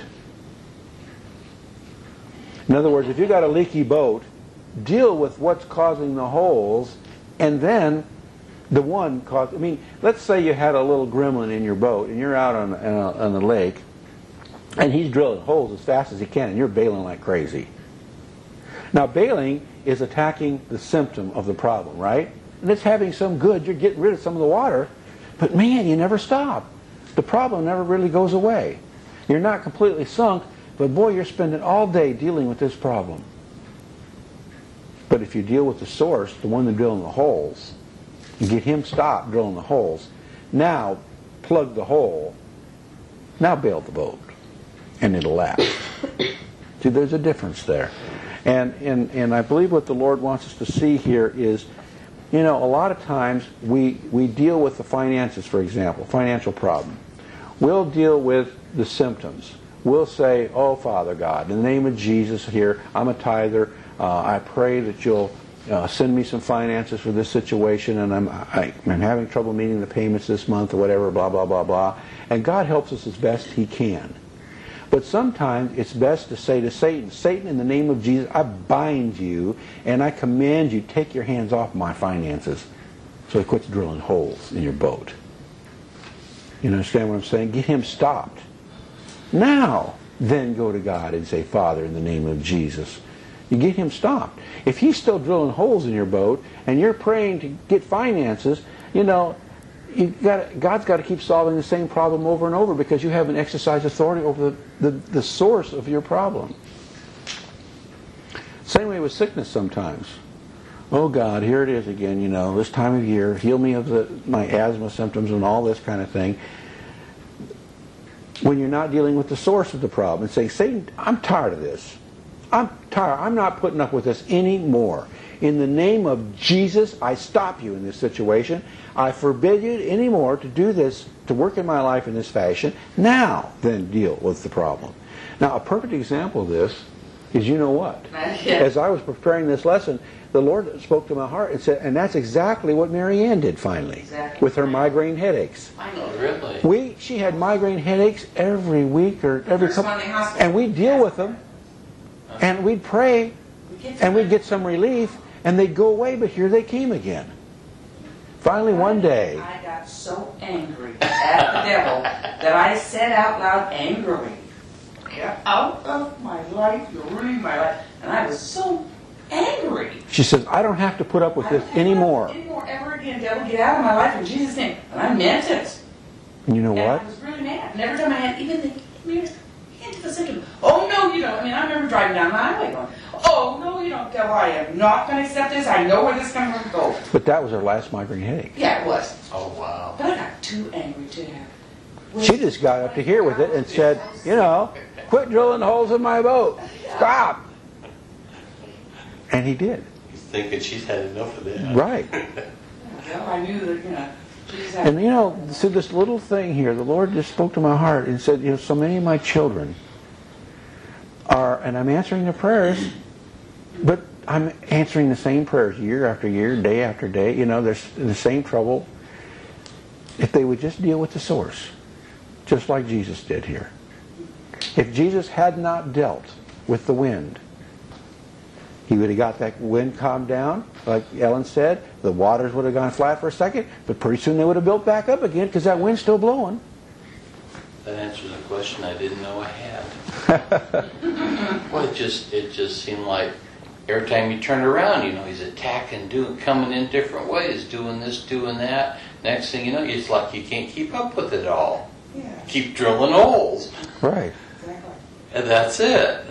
[SPEAKER 1] In other words, if you got a leaky boat, deal with what's causing the holes, and then the one cause. I mean, let's say you had a little gremlin in your boat, and you're out on, on, on the lake, and he's drilling holes as fast as he can, and you're bailing like crazy. Now, bailing is attacking the symptom of the problem, right? And it's having some good. You're getting rid of some of the water, but man, you never stop. The problem never really goes away. You're not completely sunk, but boy, you're spending all day dealing with this problem. But if you deal with the source, the one that's drilling the holes, and get him stopped drilling the holes, now plug the hole, now bail the boat, and it'll last. See, there's a difference there. And, and, and I believe what the Lord wants us to see here is, you know, a lot of times we, we deal with the finances, for example, financial problem. We'll deal with the symptoms. We'll say, oh, Father God, in the name of Jesus here, I'm a tither. Uh, I pray that you'll uh, send me some finances for this situation, and I'm, I, I'm having trouble meeting the payments this month or whatever, blah, blah, blah, blah. And God helps us as best He can. But sometimes it's best to say to Satan, Satan, in the name of Jesus, I bind you and I command you, take your hands off my finances. So he quits drilling holes in your boat. You understand what I'm saying? Get him stopped. Now, then go to God and say, Father, in the name of Jesus. You get him stopped. If he's still drilling holes in your boat and you're praying to get finances, you know, you got God's got to keep solving the same problem over and over because you haven't exercised authority over the, the, the source of your problem. Same way with sickness sometimes. Oh God, here it is again, you know, this time of year, heal me of the, my asthma symptoms and all this kind of thing. When you're not dealing with the source of the problem and saying, Satan, I'm tired of this. I'm tired. I'm not putting up with this anymore. In the name of Jesus, I stop you in this situation. I forbid you anymore to do this, to work in my life in this fashion. Now, then deal with the problem. Now, a perfect example of this is, you know what? As I was preparing this lesson, the Lord spoke to my heart and said, and that's exactly what Mary Ann did finally,
[SPEAKER 6] Exactly.
[SPEAKER 1] with her migraine headaches.
[SPEAKER 4] Oh, really?
[SPEAKER 1] We, she had migraine headaches every week or every
[SPEAKER 6] First
[SPEAKER 1] couple,
[SPEAKER 6] Monday hospital.
[SPEAKER 1] and we'd deal with them, and we'd pray,
[SPEAKER 6] We get
[SPEAKER 1] and we'd get some relief, and they'd go away, but here they came again. Finally, one day,
[SPEAKER 6] I got so angry at the devil that I said out loud angrily, get out of my life, you're ruining my life. And I was so angry.
[SPEAKER 1] she says, I don't have to put up with
[SPEAKER 6] I
[SPEAKER 1] this
[SPEAKER 6] don't have to
[SPEAKER 1] anymore.
[SPEAKER 6] put up Anymore ever again, devil, get out of my life in Jesus' name. And I meant it.
[SPEAKER 1] And you know
[SPEAKER 6] And
[SPEAKER 1] what?
[SPEAKER 6] I was really mad. And every time I had even the merest hint of a symptom, oh no, you don't. I mean, I remember driving down the highway going, oh no, you don't, devil, I am not going to accept this. I know where this is going to go.
[SPEAKER 1] But that was her last migraine headache.
[SPEAKER 6] Yeah, it was.
[SPEAKER 4] Oh, wow.
[SPEAKER 6] But I got too angry to have.
[SPEAKER 1] She just got up to here with it and said, you know, quit drilling holes in my boat. Stop. And he did.
[SPEAKER 4] He's thinking she's had enough of that.
[SPEAKER 1] Right.
[SPEAKER 6] Well, I knew that, you know, Jesus had.
[SPEAKER 1] And you know, so this little thing here, the Lord just spoke to my heart and said, you know, so many of my children are, and I'm answering their prayers, but I'm answering the same prayers year after year, day after day. You know, there's the same trouble. If they would just deal with the source, just like Jesus did here. If Jesus had not dealt with the wind, he would have got that wind calmed down, like Ellen said. The waters would have gone flat for a second, but pretty soon they would have built back up again because that wind's still blowing.
[SPEAKER 4] That answers a question I didn't know I had. Well, it just it just seemed like every time you turned around, you know, he's attacking, doing, coming in different ways, doing this, doing that. Next thing you know, it's like you can't keep up with it all.
[SPEAKER 6] Yeah,
[SPEAKER 4] Keep drilling holes,
[SPEAKER 1] Right.
[SPEAKER 6] exactly.
[SPEAKER 4] and that's it.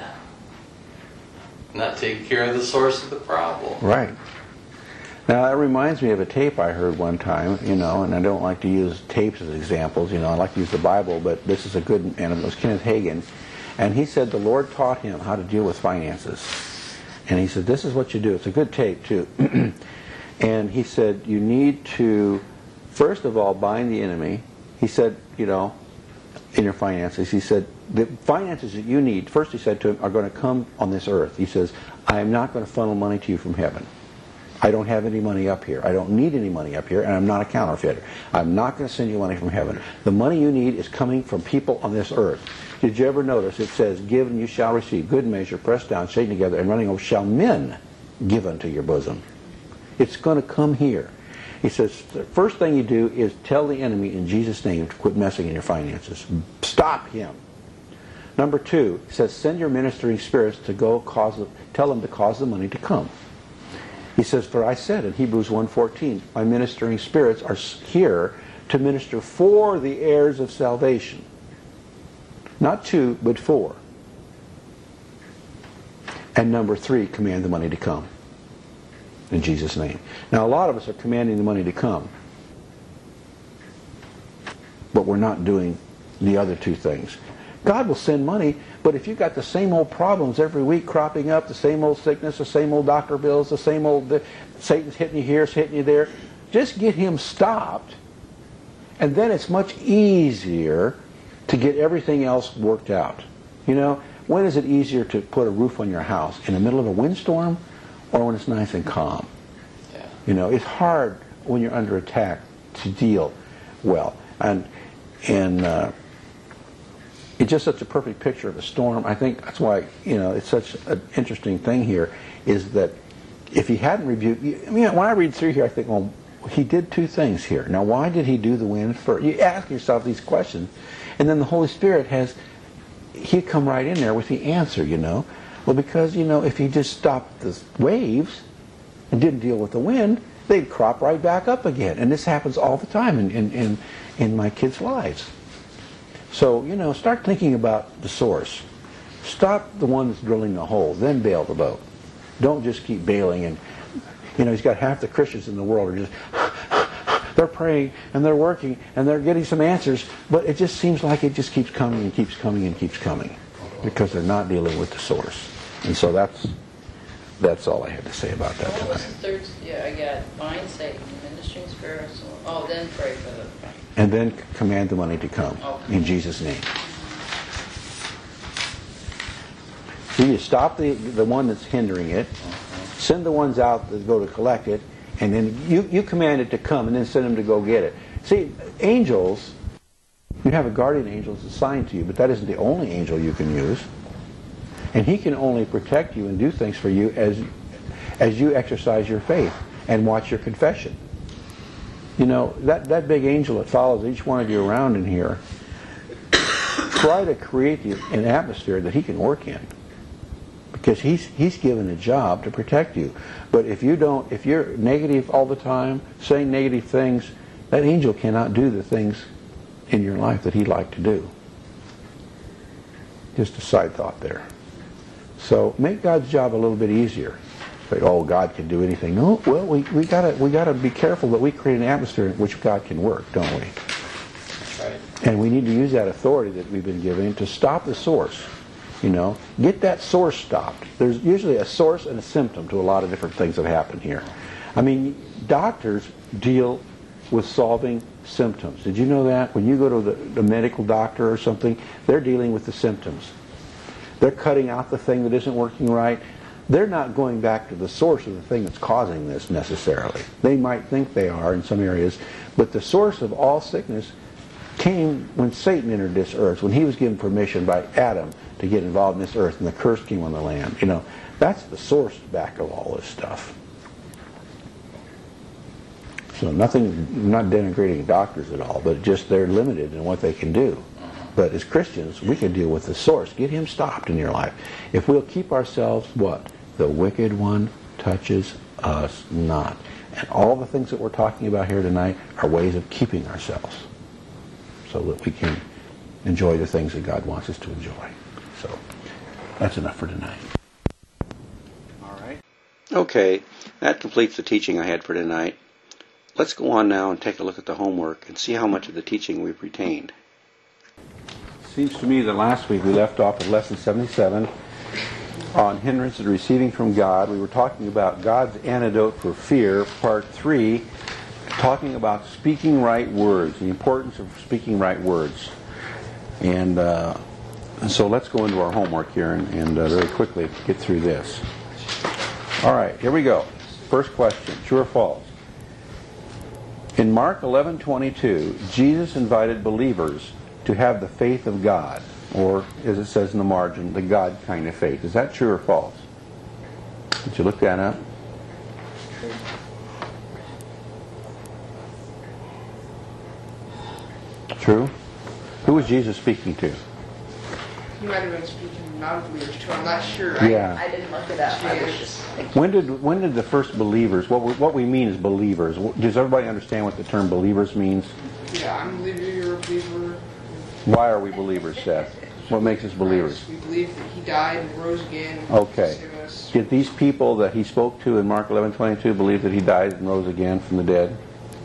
[SPEAKER 4] Not taking care of the source of the problem.
[SPEAKER 1] Right. Now that reminds me of a tape I heard one time, you know, and I don't like to use tapes as examples, you know, I like to use the Bible, but this is a good, and it was Kenneth Hagin, and he said the Lord taught him how to deal with finances. And he said, this is what you do. It's a good tape, too. And he said, you need to, first of all, bind the enemy. He said, you know, in your finances, he said, the finances that you need, first he said to him, are going to come on this earth. He says, I am not going to funnel money to you from heaven. I don't have any money up here. I don't need any money up here, and I'm not a counterfeiter. I'm not going to send you money from heaven. The money you need is coming from people on this earth. Did you ever notice it says, give and you shall receive, good measure, pressed down, shaken together, and running over, shall men give unto your bosom. It's going to come here. He says, the first thing you do is tell the enemy in Jesus' name to quit messing in your finances. Stop him. Number two, he says, send your ministering spirits to go cause, tell them to cause the money to come. He says, for I said in Hebrews one fourteen, my ministering spirits are here to minister for the heirs of salvation. Not two, but four. And number three, command the money to come. In Jesus' name. Now, a lot of us are commanding the money to come, but we're not doing the other two things. God will send money, but if you've got the same old problems every week cropping up, the same old sickness, the same old doctor bills, the same old, Satan's hitting you here, it's hitting you there, just get him stopped, and then it's much easier to get everything else worked out. You know, when is it easier to put a roof on your house? In the middle of a windstorm, or when it's nice and calm?
[SPEAKER 4] Yeah.
[SPEAKER 1] You know, it's hard when you're under attack to deal well. And and uh, it's just such a perfect picture of a storm. I think that's why, you know, it's such an interesting thing here, is that if he hadn't rebuked, I mean, when I read through here, I think, well, he did two things here. Now, why did he do the wind first? You ask yourself these questions, and then the Holy Spirit has, he'd come right in there with the answer, you know. Well, because, you know, if he just stopped the waves and didn't deal with the wind, they'd crop right back up again. And this happens all the time in, in, in, in my kids' lives. So, you know, start thinking about the source. Stop the one that's drilling the hole, then bail the boat. Don't just keep bailing. And, you know, he's got half the Christians in the world are just, they're praying and they're working and they're getting some answers, but it just seems like it just keeps coming and keeps coming and keeps coming because they're not dealing with the source. And so that's that's all I had to say about that
[SPEAKER 5] What was
[SPEAKER 1] tonight.
[SPEAKER 5] the third? Yeah, I got bind Satan, ministering spirits. Oh, then pray for them.
[SPEAKER 1] And then command the money to come
[SPEAKER 5] Okay.
[SPEAKER 1] in Jesus' name. So you stop the, the one that's hindering it, send the ones out that go to collect it, and then you, you command it to come, and then send them to go get it. See, angels, you have a guardian angel that's assigned to you, but that isn't the only angel you can use. And he can only protect you and do things for you as, as you exercise your faith and watch your confession. You know, that, that big angel that follows each one of you around in here, try to create the, an atmosphere that he can work in. Because he's, he's given a job to protect you. But if you don't, if you're negative all the time, saying negative things, that angel cannot do the things in your life that he'd like to do. Just a side thought there. So make God's job a little bit easier. Say, oh, God can do anything. No, well, we, we gotta we gotta be careful that we create an atmosphere in which God can work, don't we?
[SPEAKER 4] That's right.
[SPEAKER 1] And we need to use that authority that we've been given to stop the source. You know, get that source stopped. There's usually a source and a symptom to a lot of different things that happen here. I mean, doctors deal with solving symptoms. Did you know that? When you go to the, the medical doctor or something, they're dealing with the symptoms. They're cutting out the thing that isn't working right. They're not going back to the source of the thing that's causing this necessarily. They might think they are in some areas, but the source of all sickness came when Satan entered this earth, when he was given permission by Adam to get involved in this earth, and the curse came on the land. You know, that's the source back of all this stuff. So nothing, not denigrating doctors at all, but just they're limited in what they can do. But as Christians, we can deal with the source. Get him stopped in your life. If we'll keep ourselves, what? The wicked one touches us not. And all the things that we're talking about here tonight are ways of keeping ourselves so that we can enjoy the things that God wants us to enjoy. So that's enough for tonight. All right. Okay, that completes the teaching I had for tonight. Let's go on now and take a look at the homework and see how much of the teaching we've retained. Seems to me that last week we left off with lesson seventy-seven on hindrances receiving from God. We were talking about God's antidote for fear, part three, talking about speaking right words, the importance of speaking right words. And uh, so let's go into our homework here and, and uh, very quickly get through this. All right, here we go. first question, true or false? In Mark eleven twenty-two, Jesus invited believers to have the faith of God, or as it says in the margin, the God kind of faith. Is that true or false? Did you look that up? True? Who was Jesus speaking to?
[SPEAKER 2] He might have been speaking non-believers too. I'm not sure.
[SPEAKER 1] Yeah.
[SPEAKER 3] I didn't look it up. I was just thinking.
[SPEAKER 1] When did when did the first believers, what we, what we mean is believers, does everybody understand what the term believers means?
[SPEAKER 2] I, yeah, I'm a believer, you're a believer.
[SPEAKER 1] Why are we believers, Seth? What makes us believers?
[SPEAKER 2] We believe that he died and rose again.
[SPEAKER 1] Okay.
[SPEAKER 2] to save us.
[SPEAKER 1] Did these people that he spoke to in Mark eleven twenty-two believe that he died and rose again from the dead?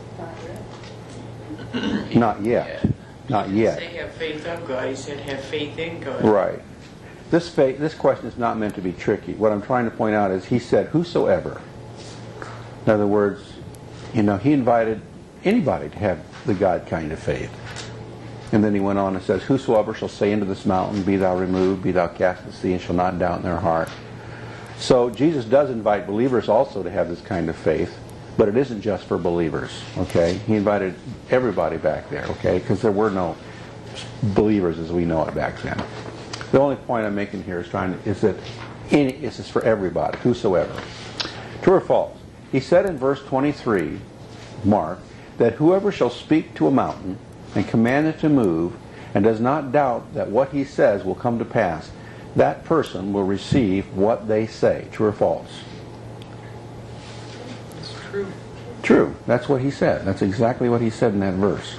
[SPEAKER 1] Not yet. Not
[SPEAKER 8] He
[SPEAKER 1] yet.
[SPEAKER 8] didn't say have faith of God, he said have faith in God.
[SPEAKER 1] Right. This faith, this question is not meant to be tricky. What I'm trying to point out is he said, whosoever. In other words, you know, he invited anybody to have the God kind of faith. And then he went on and says, whosoever shall say unto this mountain, be thou removed, be thou cast into the sea, and shall not doubt in their heart. So Jesus does invite believers also to have this kind of faith, but it isn't just for believers, okay? He invited everybody back there, okay? Because there were no believers as we know it back then. The only point I'm making here is trying to, is that any, this is for everybody, whosoever. True or false? He said in verse twenty-three, Mark, that whoever shall speak to a mountain and command it to move, and does not doubt that what he says will come to pass, that person will receive what they say. True or false?
[SPEAKER 8] It's true.
[SPEAKER 1] True. That's what he said. That's exactly what he said in that verse.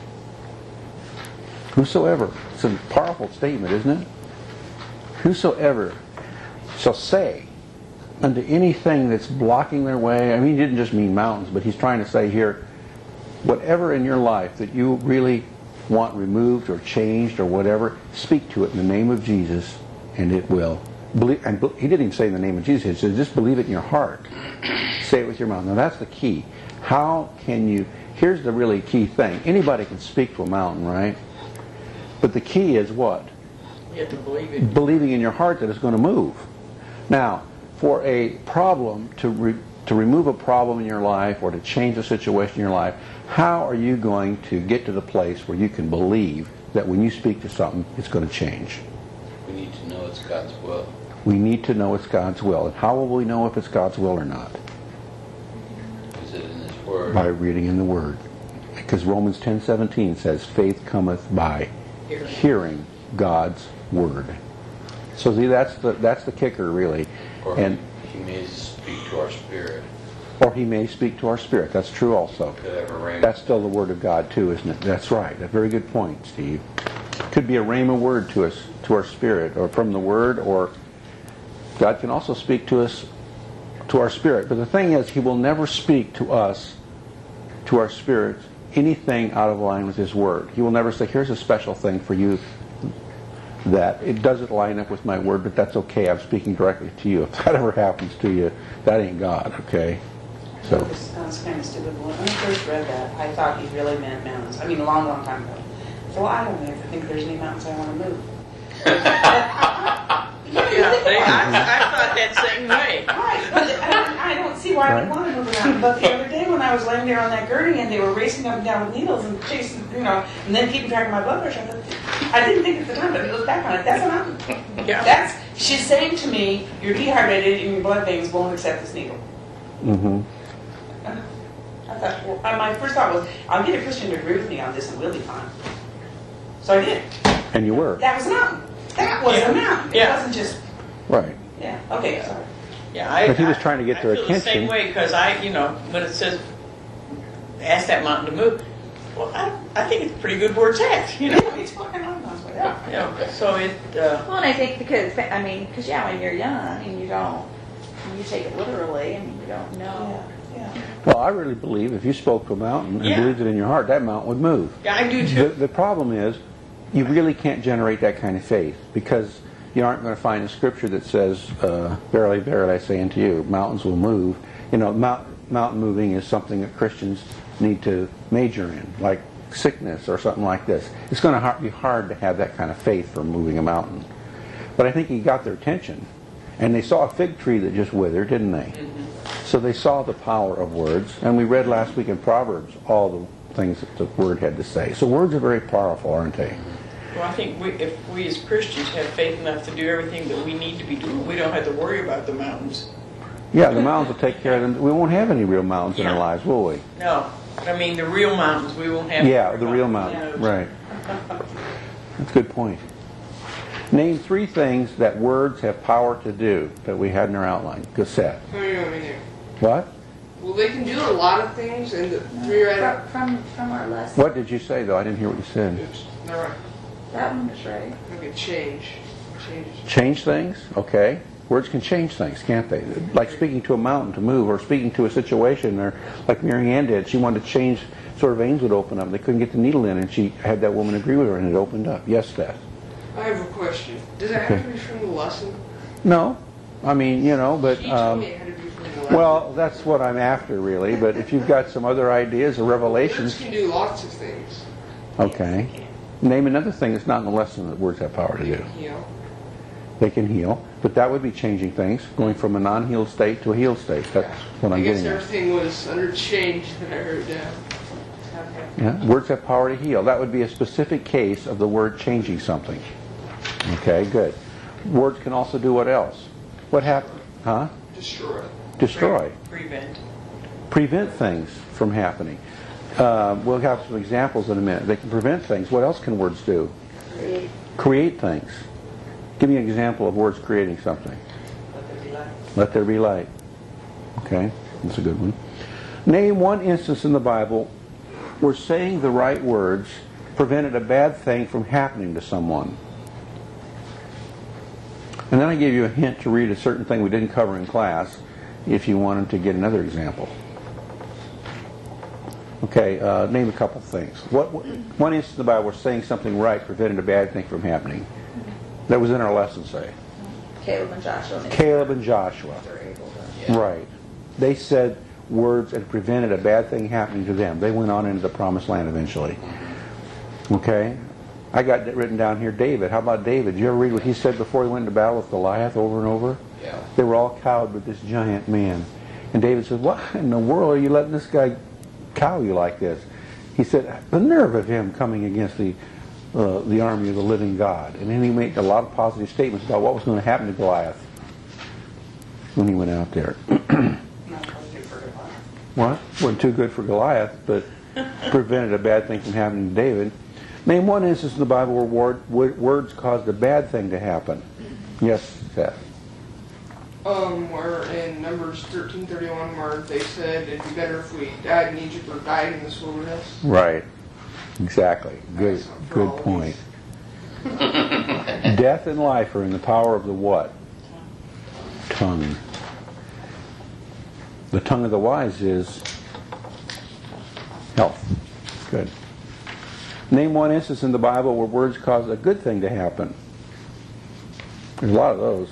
[SPEAKER 1] Whosoever. It's a powerful statement, isn't it? Whosoever shall say unto anything that's blocking their way. I mean, he didn't just mean mountains, but he's trying to say here, whatever in your life that you really want removed or changed or whatever, speak to it in the name of Jesus, and it will. Believe, and he didn't even say in the name of Jesus. He said, just believe it in your heart. Say it with your mouth. Now that's the key. How can you... Here's the really key thing. Anybody can speak to a mountain, right? But the key is what?
[SPEAKER 8] You have to believe it.
[SPEAKER 1] Believing in your heart that it's going to move. Now, for a problem to re, to remove a problem in your life or to change a situation in your life, how are you going to get to the place where you can believe that when you speak to something, it's going to change?
[SPEAKER 4] We need to know it's God's will.
[SPEAKER 1] We need to know it's God's will. And how will we know if it's God's will or not?
[SPEAKER 4] Is it in His Word?
[SPEAKER 1] By reading in the Word. Because Romans ten seventeen says, faith cometh by
[SPEAKER 8] Hearing.
[SPEAKER 1] hearing God's Word. So see, that's the that's the kicker, really.
[SPEAKER 4] Or
[SPEAKER 1] And
[SPEAKER 4] He may speak to our spirit.
[SPEAKER 1] or He may speak to our spirit. That's true also.
[SPEAKER 4] Could have a rhema.
[SPEAKER 1] That's still the Word of God too, isn't it? That's right. A very good point, Steve. Could be a rhema word to us, to our spirit, or from the Word, or God can also speak to us, to our spirit. But the thing is, He will never speak to us, to our spirits, anything out of line with His Word. He will never say, here's a special thing for you that it doesn't line up with my Word, but that's okay. I'm speaking directly to you. If that ever happens to you, that ain't God, okay? So,
[SPEAKER 6] This sounds kind of stupid, but when I first read that, I thought he really meant mountains. I mean, a long, long time ago. So I don't ever think there's any mountains I want to move.
[SPEAKER 8] Yeah, they, I, I thought that same way.
[SPEAKER 6] Right, but I don't, I don't see why I
[SPEAKER 1] Right.
[SPEAKER 6] would want to move around. But the other day when I was laying there on that gurney and they were racing up and down with needles and chasing, you know, and then keeping track of my blood pressure, I thought, I didn't think at the time, but I look back on it, that's a mountain.
[SPEAKER 8] Yeah.
[SPEAKER 6] That's, she's saying to me, you're dehydrated and your blood veins won't accept this needle.
[SPEAKER 1] mm-hmm.
[SPEAKER 6] I thought, well, my first thought was, I'll get a Christian to agree with me on this and we'll be fine. So I did.
[SPEAKER 1] And you were.
[SPEAKER 6] That was a mountain. That was
[SPEAKER 8] Yeah.
[SPEAKER 6] a mountain. It
[SPEAKER 8] Yeah.
[SPEAKER 6] wasn't just,
[SPEAKER 1] Right.
[SPEAKER 6] yeah, okay, sorry.
[SPEAKER 8] Yeah, I,
[SPEAKER 1] But he was
[SPEAKER 8] I-
[SPEAKER 1] trying to get
[SPEAKER 8] I
[SPEAKER 1] their
[SPEAKER 8] feel the
[SPEAKER 1] attention.
[SPEAKER 8] same way because I, you know, when it says ask that mountain to move, well, I, I think it's a pretty good where it's at, you know.
[SPEAKER 6] It's fucking on us, but yeah.
[SPEAKER 8] Yeah. So it, uh,
[SPEAKER 3] Well, and I think because, I mean, because yeah, when you're young and you don't, when you take it literally, I mean, you don't know.
[SPEAKER 6] Yeah, yeah.
[SPEAKER 1] Well, I really believe if you spoke to a mountain and
[SPEAKER 8] Yeah.
[SPEAKER 1] believed it in your heart, that mountain would move.
[SPEAKER 8] yeah, I do
[SPEAKER 1] The,
[SPEAKER 8] too.
[SPEAKER 1] the problem is, you really can't generate that kind of faith because you aren't going to find a scripture that says, uh, verily, verily, I say unto you, mountains will move. You know, mount, mountain moving is something that Christians need to major in, like sickness or something like this. It's going to be hard to have that kind of faith for moving a mountain. But I think he got their attention. And they saw a fig tree that just withered, didn't they? So they saw the power of words, and we read last week in Proverbs all the things that the word had to say. So words are very powerful, aren't they?
[SPEAKER 8] Well, I think we, if we as Christians have faith enough to do everything that we need to be doing, we don't have to worry about the mountains.
[SPEAKER 1] Yeah, the mountains will take care of them. We won't have any real mountains in our
[SPEAKER 8] Yeah.
[SPEAKER 1] lives, will we?
[SPEAKER 8] No, I mean the real mountains we won't have. to
[SPEAKER 1] Yeah,
[SPEAKER 8] worry
[SPEAKER 1] the
[SPEAKER 8] about.
[SPEAKER 1] real mountains. Right. That's a good point. Name three things that words have power to do that we had in our outline. Cassette.
[SPEAKER 2] How many do you want me to do?
[SPEAKER 1] What?
[SPEAKER 2] Well, they can do a lot of things, and the three right
[SPEAKER 3] From,
[SPEAKER 2] up.
[SPEAKER 3] from, from our lesson.
[SPEAKER 1] What did you say, though? I didn't hear what you said.
[SPEAKER 2] Oops, they're right.
[SPEAKER 3] That one was right.
[SPEAKER 2] Okay, change. Changes.
[SPEAKER 1] Change things? Okay. Words can change things, can't they? Like speaking to a mountain to move, or speaking to a situation, or like Mary Ann did. She wanted to change, so her veins would open up. They couldn't get the needle in, and she had that woman agree with her, and it opened up. Yes, Steph?
[SPEAKER 2] I have a question. Does it have to be from the lesson?
[SPEAKER 1] No. I mean, you know, but...
[SPEAKER 2] She told
[SPEAKER 1] Um,
[SPEAKER 2] me it had to be from the lesson.
[SPEAKER 1] well, that's what I'm after, really. But if you've got some other ideas or
[SPEAKER 2] Words
[SPEAKER 1] revelations...
[SPEAKER 2] can do lots of things.
[SPEAKER 1] Okay. Name another thing that's not in the lesson that words have power to do.
[SPEAKER 2] You know.
[SPEAKER 1] They can heal, but that would be changing things, going from a non-healed state to a healed state. That's what
[SPEAKER 2] I
[SPEAKER 1] I'm
[SPEAKER 2] guess
[SPEAKER 1] getting at.
[SPEAKER 2] everything was under change that I heard down. Okay.
[SPEAKER 1] Yeah, words have power to heal. That would be a specific case of the word changing something. Okay, good. Words can also do what else? What happened? Huh?
[SPEAKER 2] Destroy.
[SPEAKER 1] Destroy.
[SPEAKER 8] Prevent.
[SPEAKER 1] Prevent things from happening. Uh, we'll have some examples in a minute. They can prevent things. What else can words do?
[SPEAKER 3] Create.
[SPEAKER 1] Create things. Give me an example of words creating something.
[SPEAKER 8] Let there be light.
[SPEAKER 1] Let there be light. Okay, that's a good one. Name one instance in the Bible where saying the right words prevented a bad thing from happening to someone. And then I gave you a hint to read a certain thing we didn't cover in class if you wanted to get another example. Okay, uh, name a couple things. What, what one instance in the Bible where saying something right prevented a bad thing from happening? That was in our lesson, say.
[SPEAKER 3] Caleb and Joshua.
[SPEAKER 1] Caleb and Joshua.
[SPEAKER 3] They were able to.
[SPEAKER 4] Yeah.
[SPEAKER 1] Right. They said words and prevented a bad thing happening to them. They went on into the promised land eventually. Okay? I got it written down here, David. How about David? Did you ever read what he said before he went into battle with Goliath over and over?
[SPEAKER 4] Yeah.
[SPEAKER 1] They were all cowed with this giant man. And David said, what in the world are you letting this guy cow you like this? He said, the nerve of him coming against the uh, the army of the living God. And then he made a lot of positive statements about what was going to happen to Goliath when he went out there.
[SPEAKER 6] Not positive for Goliath.
[SPEAKER 1] What? Wasn't too good for Goliath, but prevented a bad thing from happening to David. Name one instance in the Bible where word, word, words caused a bad thing to happen. Yes, Seth.
[SPEAKER 2] Um, where in Numbers thirteen thirty-one, where they said it'd be better if we died in Egypt or died in this wilderness.
[SPEAKER 1] Right. Exactly. Good.
[SPEAKER 2] Nice one for
[SPEAKER 1] Good
[SPEAKER 2] all of
[SPEAKER 1] point. Death and life are in the power of the what? Tongue. The tongue of the wise is health. Good. Name one instance in the Bible where words cause a good thing to happen. There's a lot of those.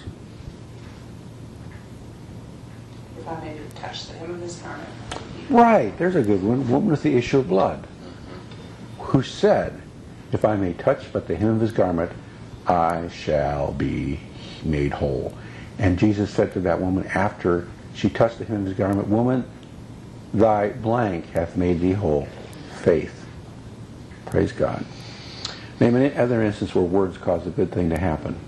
[SPEAKER 6] If I may touch the hem of his garment.
[SPEAKER 1] Right. There's a good one. Woman with the issue of blood, who said, if I may touch but the hem of his garment, I shall be made whole. And Jesus said to that woman after she touched the hem of his garment, woman, thy blank hath made thee whole. Faith. Praise God. Name another instance where words cause a good thing to happen.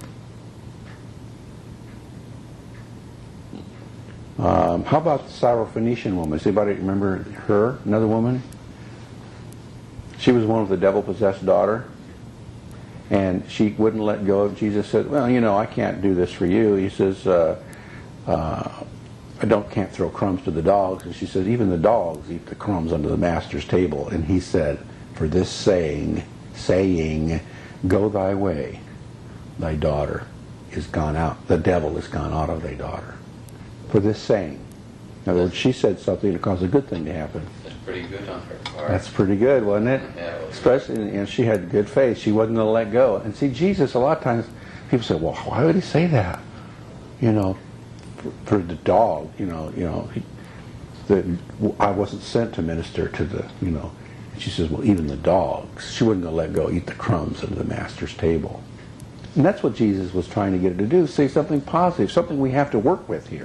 [SPEAKER 1] Um, how about the Syrophoenician woman? Does anybody remember her? Another woman? She was one of the devil-possessed daughter. And she wouldn't let go of Jesus. Said, well, you know, I can't do this for you. He says, uh, uh, I don't can't throw crumbs to the dogs. And she says, even the dogs eat the crumbs under the master's table. And he said, for this saying, saying, go thy way, thy daughter is gone out. The devil is gone out of thy daughter. For this saying. In other words, she said something that caused a good thing to happen.
[SPEAKER 4] That's pretty good on her part.
[SPEAKER 1] That's pretty good, wasn't it?
[SPEAKER 4] Yeah, it was.
[SPEAKER 1] Especially, and she had good faith. She wasn't going to let go. And see, Jesus, a lot of times, people say, well, why would he say that? You know, for, for the dog, you know, you know, he, the, I wasn't sent to minister to the, you know. And she says, well, even the dogs. She wasn't going to let go, eat the crumbs under the master's table. And that's what Jesus was trying to get her to do, say something positive, something we have to work with here.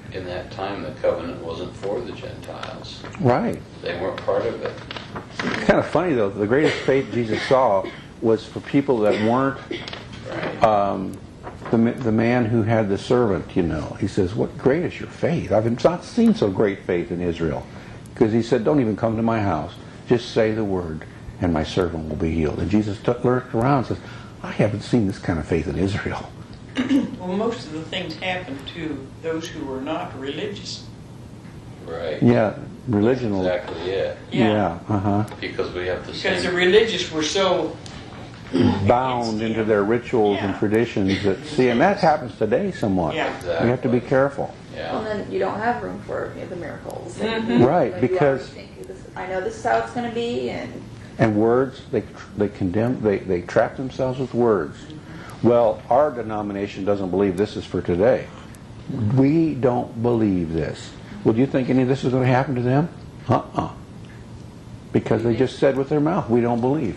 [SPEAKER 4] in that time, the covenant wasn't for the Gentiles.
[SPEAKER 1] Right.
[SPEAKER 4] They weren't part of it.
[SPEAKER 1] It's kind of funny, though. The greatest faith Jesus saw was for people that weren't
[SPEAKER 4] Right.
[SPEAKER 1] um, the, the man who had the servant, you know. He says, what great is your faith? I've not seen so great faith in Israel. Because he said, don't even come to my house. Just say the word, and my servant will be healed. And Jesus took, looked around and says, I haven't seen this kind of faith in Israel.
[SPEAKER 8] Well, most of the things happened to those who were not religious.
[SPEAKER 4] Right.
[SPEAKER 1] Yeah, religion will...
[SPEAKER 4] Exactly it.
[SPEAKER 1] Yeah, uh-huh.
[SPEAKER 4] Because we have the
[SPEAKER 8] Because the
[SPEAKER 4] same.
[SPEAKER 8] religious were so,
[SPEAKER 1] Bound into their rituals and
[SPEAKER 8] Yeah.
[SPEAKER 1] traditions. That, see, and that happens today somewhat.
[SPEAKER 8] Yeah.
[SPEAKER 1] We have to be careful.
[SPEAKER 3] Well,
[SPEAKER 4] Yeah.
[SPEAKER 3] then you don't have room for you know, the miracles. And,
[SPEAKER 8] Mhm.
[SPEAKER 1] Right,
[SPEAKER 3] like, you
[SPEAKER 1] because...
[SPEAKER 3] already think, this, I know this is how it's going to be, and
[SPEAKER 1] And words, they they condemn, they, they trap themselves with words. Well, our denomination doesn't believe this is for today. We don't believe this. Well, do you think any of this is going to happen to them? Uh-uh. Because they just said with their mouth, we don't believe.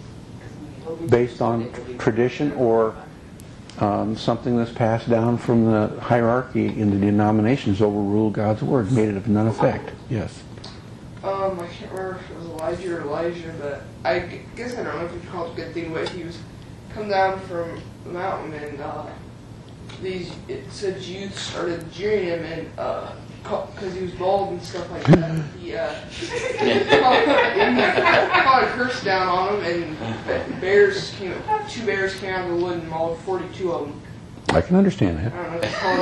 [SPEAKER 1] Based on tradition or um, something that's passed down from the hierarchy in the denominations overruled God's word, made it of none effect. Yes.
[SPEAKER 2] Um, I can't remember if it was Elijah or Elijah, but I g- guess I don't know if you call it a good thing, but he was come down from the mountain and uh, these it said youth started jeering him and uh, because he was bald and stuff like that. He uh, called, and he called a curse down on him, and bears came, two bears came out of the wood and mauled forty-two of them.
[SPEAKER 1] I can understand
[SPEAKER 2] I
[SPEAKER 1] that.
[SPEAKER 2] don't know if you call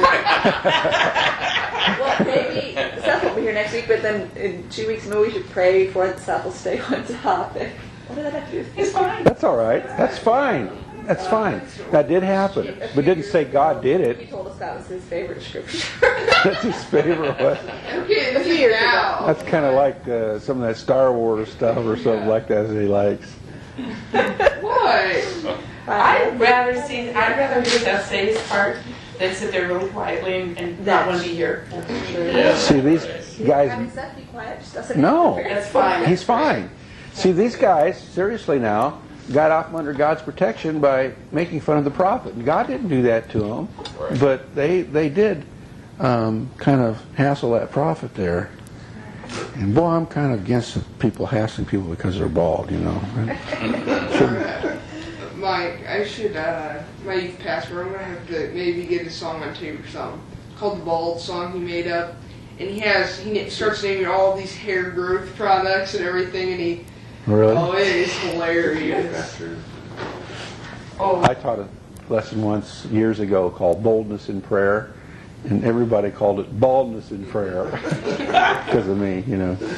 [SPEAKER 2] it.
[SPEAKER 3] well, maybe Seth will be here next week. But then in two weeks, maybe we should pray for that Seth will stay on topic. What did that have to do with
[SPEAKER 8] it's fine.
[SPEAKER 1] That's all right. That's fine. That's fine. That did happen. But didn't say God did
[SPEAKER 3] He
[SPEAKER 1] it.
[SPEAKER 3] told us that was his favorite scripture.
[SPEAKER 1] That's his favorite one.
[SPEAKER 2] Okay,
[SPEAKER 3] A few years ago.
[SPEAKER 2] now.
[SPEAKER 1] That's kind of like uh, some of that Star Wars stuff or something like that that he likes.
[SPEAKER 2] What?
[SPEAKER 6] I'd rather see, I'd rather hear Seth say his part than sit there really quietly and, and not want to be here.
[SPEAKER 4] Yeah.
[SPEAKER 1] See, these
[SPEAKER 3] Having
[SPEAKER 1] guys,
[SPEAKER 3] Seth be quiet just doesn't
[SPEAKER 1] No.
[SPEAKER 3] interfere.
[SPEAKER 6] That's fine.
[SPEAKER 1] he's fine. See, these guys, seriously now, got off under God's protection by making fun of the prophet. God didn't do that to them,
[SPEAKER 4] Right.
[SPEAKER 1] but they, they did um, kind of hassle that prophet there. And boy, I'm kind of against people hassling people because they're bald, you know.
[SPEAKER 2] Mike, I should, uh, my youth pastor, I'm gonna have to maybe get a song on tape or something called the Bald Song he made up. And he has, he na- starts naming all these hair growth products and everything, and he,
[SPEAKER 1] Really?
[SPEAKER 2] oh, it is hilarious.
[SPEAKER 6] Oh,
[SPEAKER 1] I taught a lesson once years ago called Boldness in Prayer, and everybody called it Baldness in Prayer because of me, you know.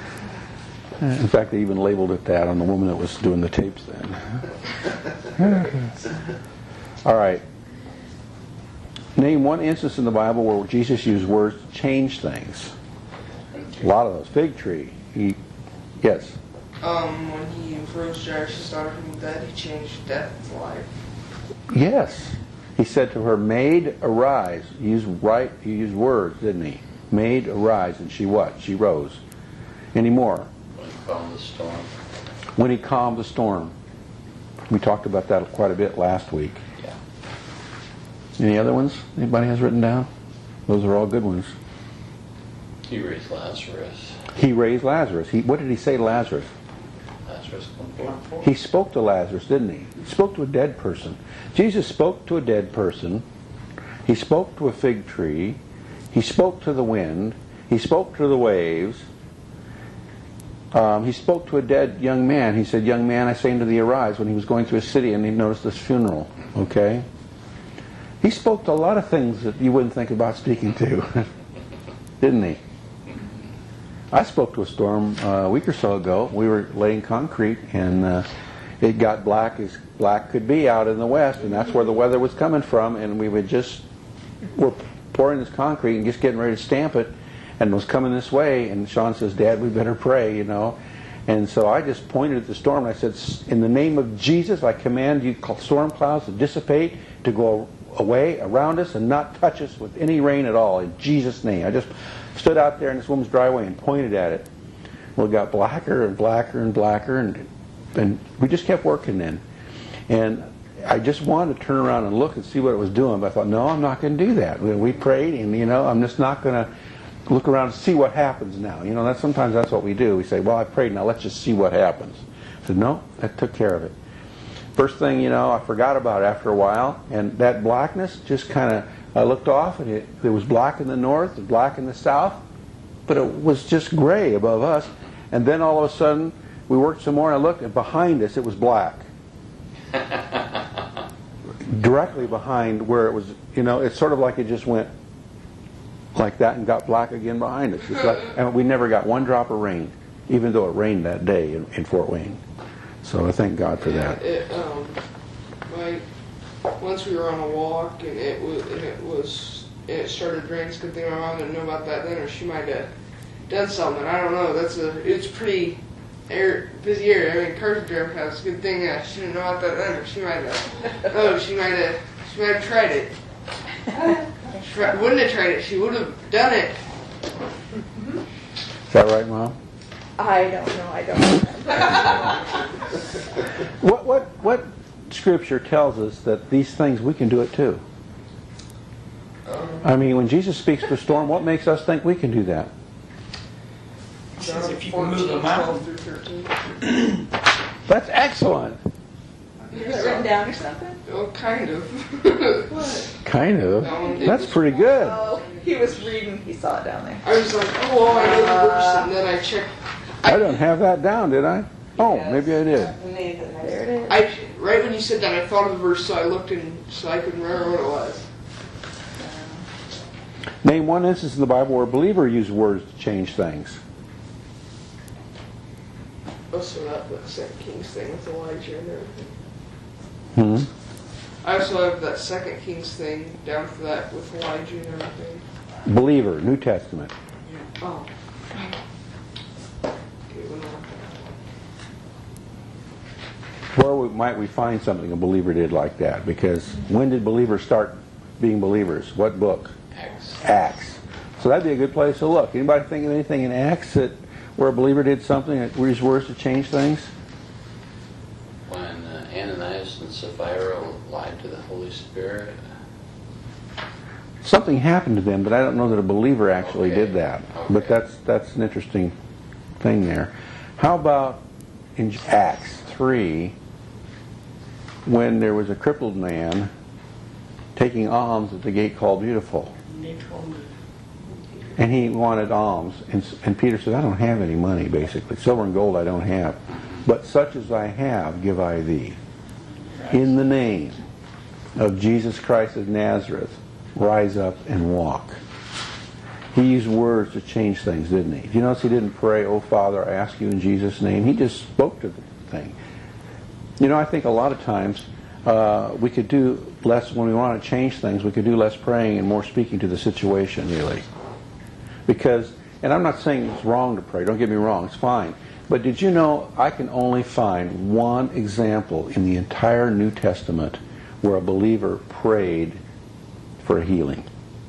[SPEAKER 1] In fact, they even labeled it that on the woman that was doing the tapes then. All right. Name one instance in the Bible where Jesus used words to change things. A lot of those. Fig tree. He, yes.
[SPEAKER 2] Um, when he rose Jairus' daughter from the dead, he changed death to life.
[SPEAKER 1] Yes. He said to her, Maid, arise. He used right, he used words, didn't he? Maid, arise. And she what? She rose. Any more?
[SPEAKER 4] When he calmed the storm.
[SPEAKER 1] When he calmed the storm. We talked about that quite a bit last week.
[SPEAKER 4] Yeah.
[SPEAKER 1] Any other ones anybody has written down? Those are all good ones.
[SPEAKER 4] He raised Lazarus.
[SPEAKER 1] He raised Lazarus. He, what did he say to Lazarus?
[SPEAKER 4] Lazarus come forth.
[SPEAKER 1] He spoke to Lazarus, didn't he? He spoke to a dead person. Jesus spoke to a dead person. He spoke to a fig tree. He spoke to the wind. He spoke to the waves. Um, he spoke to a dead young man. He said, young man, I say unto thee, arise, when he was going through a city and he noticed this funeral. Okay? He spoke to a lot of things that you wouldn't think about speaking to. Didn't he? I spoke to a storm uh, a week or so ago. We were laying concrete and uh, it got black as black could be out in the west, and that's where the weather was coming from, and we would just were pouring this concrete and just getting ready to stamp it, and it was coming this way, and Sean says, Dad, we better pray, you know. And so I just pointed at the storm and I said, in the name of Jesus, I command you storm clouds to dissipate, to go away around us and not touch us with any rain at all, in Jesus' name. I just stood out there in this woman's driveway and pointed at it. Well, it got blacker and blacker and blacker, and and we just kept working then. And I just wanted to turn around and look and see what it was doing, but I thought, no, I'm not going to do that. We we prayed, and you know, I'm just not going to look around and see what happens now. You know, that's sometimes that's what we do. We say, well, I prayed, now let's just see what happens. I said, no, that took care of it. First thing, you know, I forgot about it after a while, and that blackness just kind of, I looked off, and it, it was black in the north and black in the south, but it was just gray above us. And then all of a sudden, we worked some more, and I looked, and behind us, it was black. Directly behind where it was, you know, it's sort of like it just went like that and got black again behind us. It's like, and we never got one drop of rain, even though it rained that day in, in Fort Wayne. So I thank God for
[SPEAKER 2] Yeah,
[SPEAKER 1] that.
[SPEAKER 2] it, um, like, once we were on a walk and it was, and it was, and it started raining. It's a good thing my mom didn't know about that then, or she might have done something. I don't know. That's a, it's pretty air, busy area. I mean, Carpenter House. Good thing uh, she didn't know about that then, or she might have. Oh, she might have. She might have tried it. She wouldn't have tried it. She would have done it.
[SPEAKER 1] Is that right, Mom?
[SPEAKER 3] I don't know. I don't remember.
[SPEAKER 1] What what what Scripture tells us that these things we can do it too? I mean, when Jesus speaks to a storm, what makes us think we can do that?
[SPEAKER 8] He says if you can move the mountain.
[SPEAKER 2] twelve through thirteen.
[SPEAKER 1] That's excellent.
[SPEAKER 3] Is it written down or something?
[SPEAKER 2] Oh, kind of. What?
[SPEAKER 1] Kind of. That's pretty good.
[SPEAKER 3] Oh, he was reading. He saw it down there.
[SPEAKER 2] I was like, oh, well, I know the verse, and then I checked.
[SPEAKER 1] I don't have that down, did I? Oh, maybe I did.
[SPEAKER 3] There it is.
[SPEAKER 2] I right when you said that, I thought of the verse, so I looked and so I could remember what it was.
[SPEAKER 1] Name one instance in the Bible where a believer used words to change things.
[SPEAKER 2] Also, that that Second Kings thing with Elijah and everything.
[SPEAKER 1] Hmm.
[SPEAKER 2] I also have that Second Kings thing down for that with Elijah and everything.
[SPEAKER 1] Believer, New Testament.
[SPEAKER 2] Oh. Okay, well, no.
[SPEAKER 1] Where we, might we find something a believer did like that? Because when did believers start being believers? What book?
[SPEAKER 4] Acts.
[SPEAKER 1] Acts. So that'd be a good place to look. Anybody think of anything in Acts that where a believer did something that used words to change things?
[SPEAKER 4] When uh, Ananias and Sapphira lied to the Holy Spirit.
[SPEAKER 1] Something happened to them, but I don't know that a believer actually
[SPEAKER 4] Okay.
[SPEAKER 1] did that. But
[SPEAKER 4] Okay.
[SPEAKER 1] that's that's an interesting thing there. How about in Acts three, when there was a crippled man taking alms at the gate called Beautiful,
[SPEAKER 8] They told me.
[SPEAKER 1] and he wanted alms, and, and Peter said, I don't have any money, basically. Silver and gold I don't have, but such as I have give I thee. In the name of Jesus Christ of Nazareth, rise up and walk. He used words to change things, didn't he? Do you notice he didn't pray, oh Father, I ask you in Jesus' name? He just spoke to the thing. You know, I think a lot of times uh, we could do less, when we want to change things, we could do less praying and more speaking to the situation, really. Because, and I'm not saying it's wrong to pray, don't get me wrong, it's fine. But did you know I can only find one example in the entire New Testament where a believer prayed for a healing?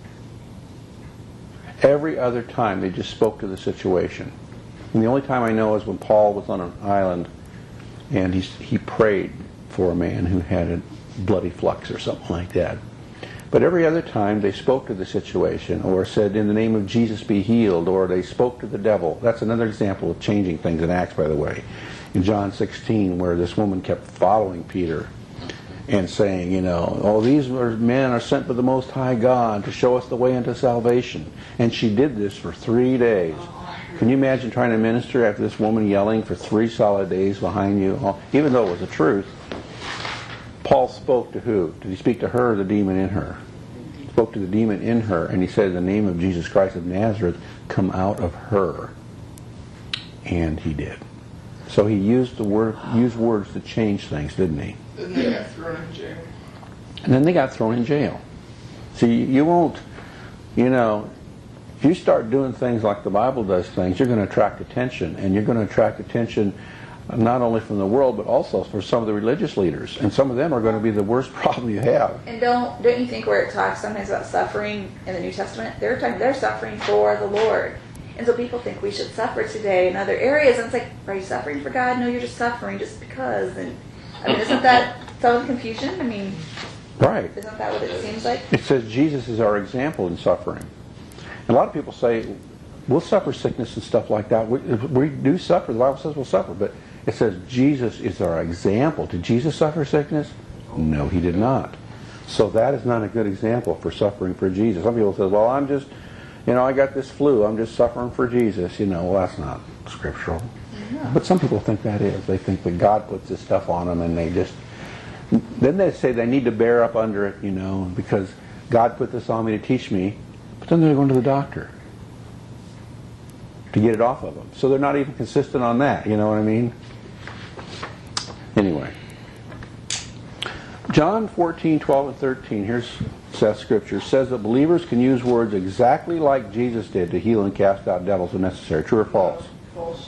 [SPEAKER 1] Every other time they just spoke to the situation. And the only time I know is when Paul was on an island and he, he prayed for a man who had a bloody flux or something like that. But every other time they spoke to the situation or said, in the name of Jesus be healed, or they spoke to the devil. That's another example of changing things in Acts, by the way. In John sixteen, where this woman kept following Peter and saying, you know, oh, these men are sent by the Most High God to show us the way into salvation. And she did this for three days. Can you imagine trying to minister after this woman yelling for three solid days behind you? Even though it was the truth. Paul spoke to who? Did he speak to her or the demon in her? He spoke to the demon in her, and he said, in the name of Jesus Christ of Nazareth, come out of her. And he did. So he used the word, used words to change things, didn't he?
[SPEAKER 2] Then they got thrown in jail.
[SPEAKER 1] And then they got thrown in jail. See, you won't, you know, if you start doing things like the Bible does things, you're going to attract attention, and you're going to attract attention not only from the world, but also for some of the religious leaders. And some of them are going to be the worst problem you have.
[SPEAKER 3] And don't don't you think where it talks sometimes about suffering in the New Testament, they're talking they're suffering for the Lord. And so people think we should suffer today in other areas. And it's like, are you suffering for God? No, you're just suffering just because. And I mean, isn't that some confusion? I mean,
[SPEAKER 1] Right.
[SPEAKER 3] isn't that what it seems like?
[SPEAKER 1] It says Jesus is our example in suffering. And a lot of people say, we'll suffer sickness and stuff like that. We, we do suffer. The Bible says we'll suffer. But it says Jesus is our example. Did Jesus suffer sickness? No, he did not. So that is not a good example for suffering for Jesus. Some people say, well, I'm just, you know, I got this flu. I'm just suffering for Jesus. You know, well, that's not scriptural.
[SPEAKER 3] Yeah.
[SPEAKER 1] But some people think that is. They think that God puts this stuff on them and they just, then they say they need to bear up under it, you know, because God put this on me to teach me. But then they're going to the doctor to get it off of them. So they're not even consistent on that, you know what I mean? Anyway. John fourteen, twelve, and thirteen, here's Seth's scripture, says that believers can use words exactly like Jesus did to heal and cast out devils when necessary. True or false?
[SPEAKER 2] False.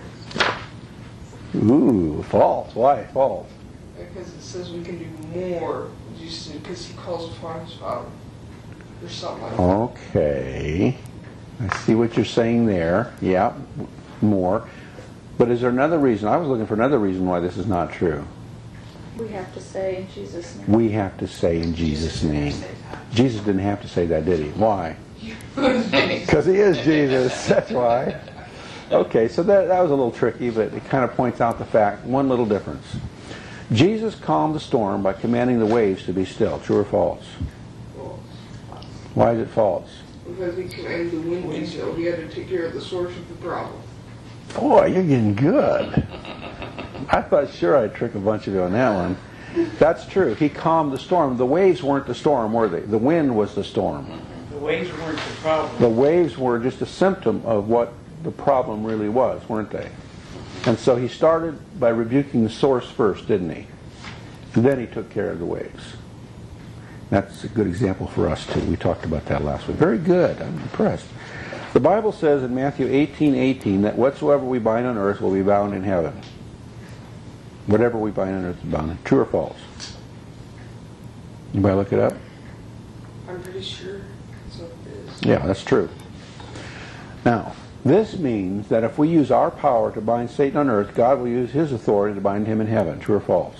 [SPEAKER 1] Ooh, false. Why false?
[SPEAKER 2] Because it says we can do more. Because he calls upon his Father. Or something like that.
[SPEAKER 1] Okay. I see what you're saying there. Yeah, more. But is there another reason? I was looking for another reason why this is not true.
[SPEAKER 3] We have to say in Jesus' name.
[SPEAKER 1] We have to say in Jesus' name. Jesus didn't have to say that, did he? Why? Because he is Jesus. That's why. Okay, so that, that was a little tricky, but it kind of points out the fact, one little difference. Jesus calmed the storm by commanding the waves to be still. True or false?
[SPEAKER 2] False.
[SPEAKER 1] Why is it false?
[SPEAKER 2] Because he commanded the wind to be still. He had to take care of the source of the problem.
[SPEAKER 1] Boy, you're getting good. I thought sure I'd trick a bunch of you on that one. That's true. He calmed the storm. The waves weren't the storm, were they? The wind was the storm.
[SPEAKER 8] The waves weren't the problem.
[SPEAKER 1] The waves were just a symptom of what the problem really was, weren't they? And so he started by rebuking the source first, didn't he? And then he took care of the waves. That's a good example for us too. We talked about that last week. Very good. I'm impressed. The Bible says in Matthew eighteen eighteen that whatsoever we bind on earth will be bound in heaven. Whatever we bind on earth is bound in. True or false? Anybody look it up?
[SPEAKER 2] I'm pretty sure that's what it is.
[SPEAKER 1] Yeah, that's true. Now, this means that if we use our power to bind Satan on earth, God will use his authority to bind him in heaven. True or false?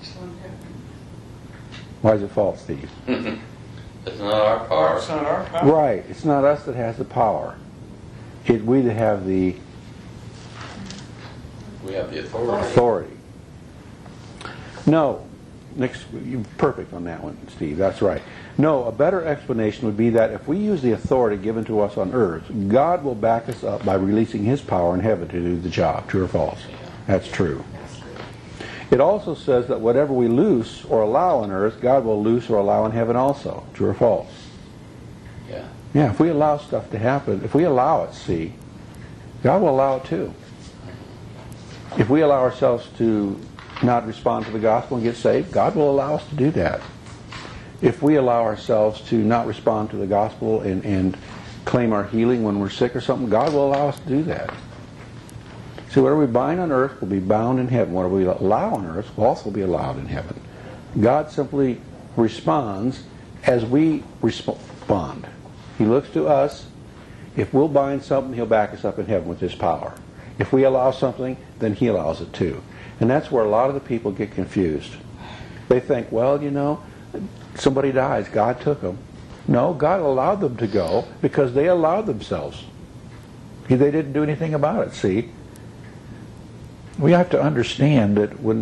[SPEAKER 1] Why is it false, Steve?
[SPEAKER 4] It's not our power.
[SPEAKER 8] It's not our power.
[SPEAKER 1] Right. It's not us that has the power. It we that have the
[SPEAKER 4] We have the authority.
[SPEAKER 1] authority. No. Next, you're perfect on that one, Steve. That's right. No, a better explanation would be that if we use the authority given to us on earth, God will back us up by releasing his power in heaven to do the job. True or false? That's true. It also says that whatever we loose or allow on earth, God will loose or allow in heaven also. True or false?
[SPEAKER 4] Yeah.
[SPEAKER 1] Yeah, if we allow stuff to happen, if we allow it, see, God will allow it too. If we allow ourselves to not respond to the gospel and get saved, God will allow us to do that. If we allow ourselves to not respond to the gospel and, and claim our healing when we're sick or something, God will allow us to do that. See, whatever we bind on earth will be bound in heaven. Whatever we allow on earth will also be allowed in heaven. God simply responds as we respond. He looks to us. If we'll bind something, he'll back us up in heaven with his power. If we allow something, then he allows it too. And that's where a lot of the people get confused. They think, well, you know, somebody dies, God took them. No, God allowed them to go because they allowed themselves. They didn't do anything about it, see? We have to understand that when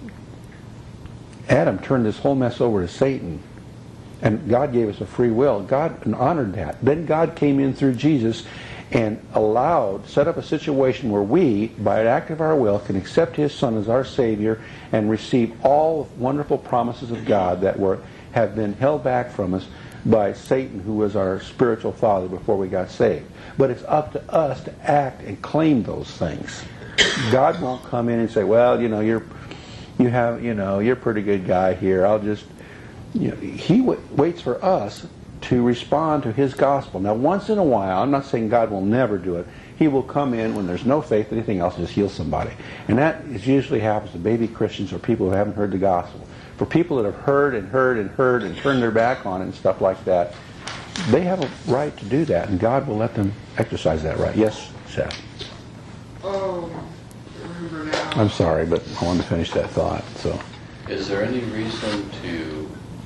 [SPEAKER 1] Adam turned this whole mess over to Satan, and God gave us a free will, God honored that. Then God came in through Jesus and allowed, set up a situation where we, by an act of our will, can accept his Son as our Savior and receive all wonderful promises of God that were have been held back from us by Satan, who was our spiritual father before we got saved. But it's up to us to act and claim those things. God won't come in and say, well, you know, you're you have, you know, you're a pretty good guy here. I'll just, you know, he w- waits for us to respond to his gospel. Now, once in a while, I'm not saying God will never do it. He will come in when there's no faith, anything else, and just heal somebody. And that is usually happens to baby Christians or people who haven't heard the gospel. For people that have heard and heard and heard and turned their back on it and stuff like that, they have a right to do that, and God will let them exercise that right. Yes, Seth?
[SPEAKER 2] Um, I remember now.
[SPEAKER 1] I'm sorry, but I wanted to finish that thought. So,
[SPEAKER 4] Is there any reason to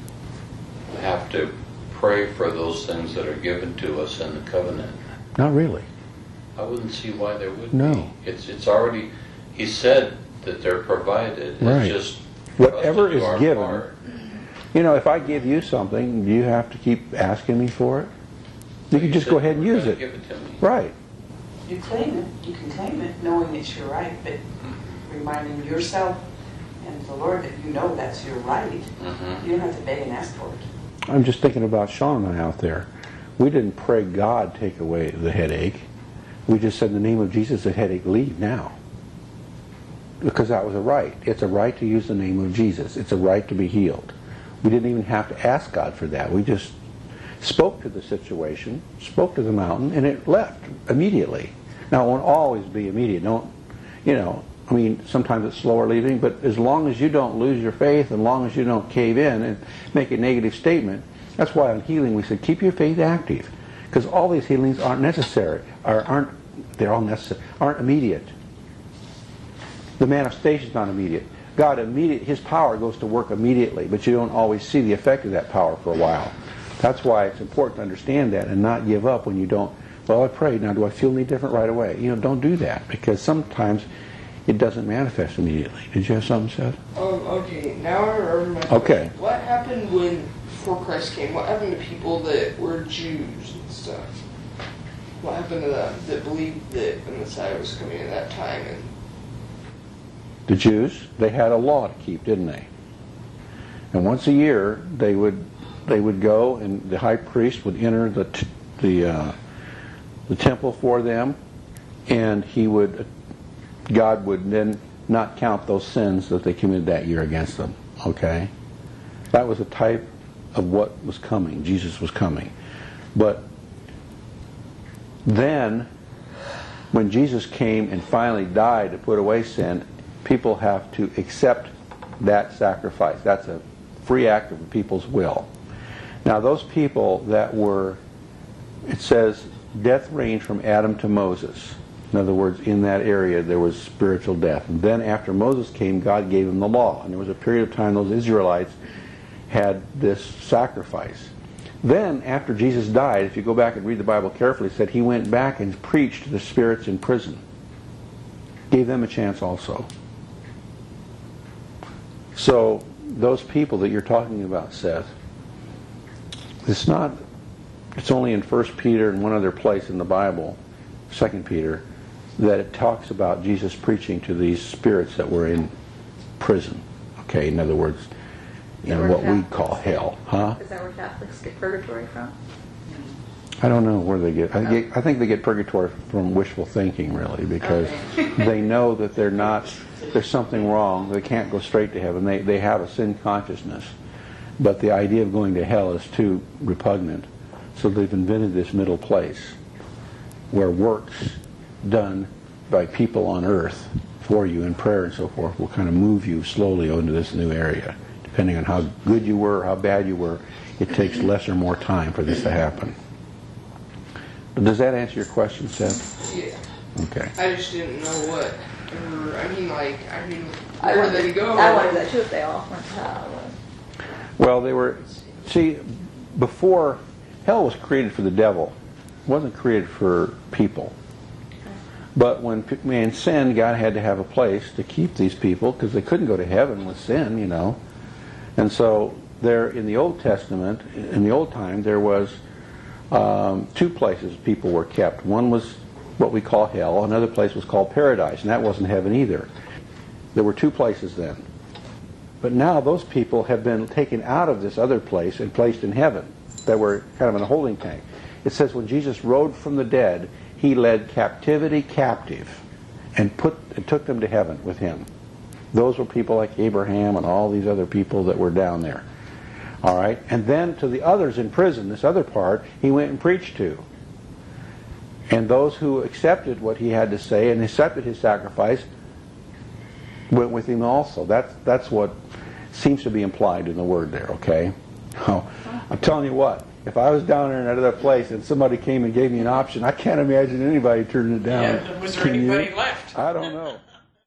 [SPEAKER 4] have to pray for those things that are given to us in the covenant?
[SPEAKER 1] Not really.
[SPEAKER 4] I wouldn't see why there would
[SPEAKER 1] No.
[SPEAKER 4] be. It's it's already, he said that they're provided.
[SPEAKER 1] Right.
[SPEAKER 4] It's just for us
[SPEAKER 1] Whatever
[SPEAKER 4] to do
[SPEAKER 1] is
[SPEAKER 4] our
[SPEAKER 1] given,
[SPEAKER 4] part.
[SPEAKER 1] you know, if I give you something, do you have to keep asking me for it? You can just
[SPEAKER 4] said
[SPEAKER 1] go ahead and
[SPEAKER 4] you were
[SPEAKER 1] use
[SPEAKER 4] gonna
[SPEAKER 1] it.
[SPEAKER 4] Give it to me.
[SPEAKER 1] Right.
[SPEAKER 6] You claim it, you can claim it, knowing it's your right, but reminding yourself and the Lord that you know that's your right.
[SPEAKER 4] Mhm.
[SPEAKER 6] You don't have to beg and ask for it.
[SPEAKER 1] I'm just thinking about Sean and I out there. We didn't pray God take away the headache. We just said in the name of Jesus, the headache leave now. Because that was a right. It's a right to use the name of Jesus. It's a right to be healed. We didn't even have to ask God for that. We just spoke to the situation, spoke to the mountain, and it left immediately. Now, it won't always be immediate. Don't, you know, I mean, sometimes it's slower leaving, but as long as you don't lose your faith, as long as you don't cave in and make a negative statement, that's why on healing we said, keep your faith active. Because all these healings aren't necessary, or aren't, they're all necessary, aren't immediate. The manifestation is not immediate. God, immediate, His power goes to work immediately, but you don't always see the effect of that power for a while. That's why it's important to understand that and not give up when you don't, well, I prayed, now do I feel any different right away? You know, don't do that, because sometimes it doesn't manifest immediately. Did you have something, Seth?
[SPEAKER 2] Um, okay, now I remember my
[SPEAKER 1] Okay.
[SPEAKER 2] question. What happened when, before Christ came, what happened to people that were Jews and stuff? What happened to them that believed that the Messiah was coming at that time? And
[SPEAKER 1] The Jews, they had a law to keep, didn't they? And once a year, they would they would go, and the high priest would enter the t- the uh, the temple for them, and he would God would then not count those sins that they committed that year against them. Okay, that was a type of what was coming. Jesus was coming, but then when Jesus came and finally died to put away sin, people have to accept that sacrifice. That's a free act of the people's will. Now those people that were, it says, death reigned from Adam to Moses. In other words, in that area there was spiritual death. And then after Moses came, God gave them the law. And there was a period of time those Israelites had this sacrifice. Then, after Jesus died, if you go back and read the Bible carefully, it said he went back and preached to the spirits in prison. Gave them a chance also. So, those people that you're talking about, Seth, it's not, it's only in First Peter and one other place in the Bible, Second Peter, that it talks about Jesus preaching to these spirits that were in prison. Okay, in other words, in what we call hell. Huh?
[SPEAKER 3] Is that where Catholics get purgatory from?
[SPEAKER 1] I don't know where they get. I, get, I think they get purgatory from wishful thinking, really, because they know that they're not. There's something wrong. They can't go straight to heaven. They they have a sin consciousness, but the idea of going to hell is too repugnant. So they've invented this middle place, where works done by people on earth for you in prayer and so forth will kind of move you slowly into this new area. Depending on how good you were, how bad you were, it takes less or more time for this to happen. But does that answer your question, Seth?
[SPEAKER 2] yeah,
[SPEAKER 1] Okay.
[SPEAKER 2] I just didn't know what. Or, I mean, like, I mean,
[SPEAKER 3] I
[SPEAKER 2] where
[SPEAKER 3] wondered,
[SPEAKER 2] they go.
[SPEAKER 3] I wondered that too, if they all went to hell.
[SPEAKER 1] Well, they were, see, before, hell was created for the devil. It wasn't created for people. But when man sinned, God had to have a place to keep these people because they couldn't go to heaven with sin, you know. And so there, in the Old Testament, in the old time, there was um, two places people were kept. One was what we call hell. Another place was called paradise, and that wasn't heaven either. There were two places then. But now those people have been taken out of this other place and placed in heaven. That were kind of in a holding tank. It says when Jesus rose from the dead, he led captivity captive and put and took them to heaven with him. Those were people like Abraham and all these other people that were down there. All right? And then to the others in prison, this other part, he went and preached to. And those who accepted what he had to say and accepted his sacrifice went with him also. That's, that's what seems to be implied in the word there, okay? Oh, I'm telling you what, if I was down there in that other place and somebody came and gave me an option, I can't imagine anybody turning it down.
[SPEAKER 8] Yeah, was there
[SPEAKER 1] Can you?
[SPEAKER 8] anybody left?
[SPEAKER 1] I don't know.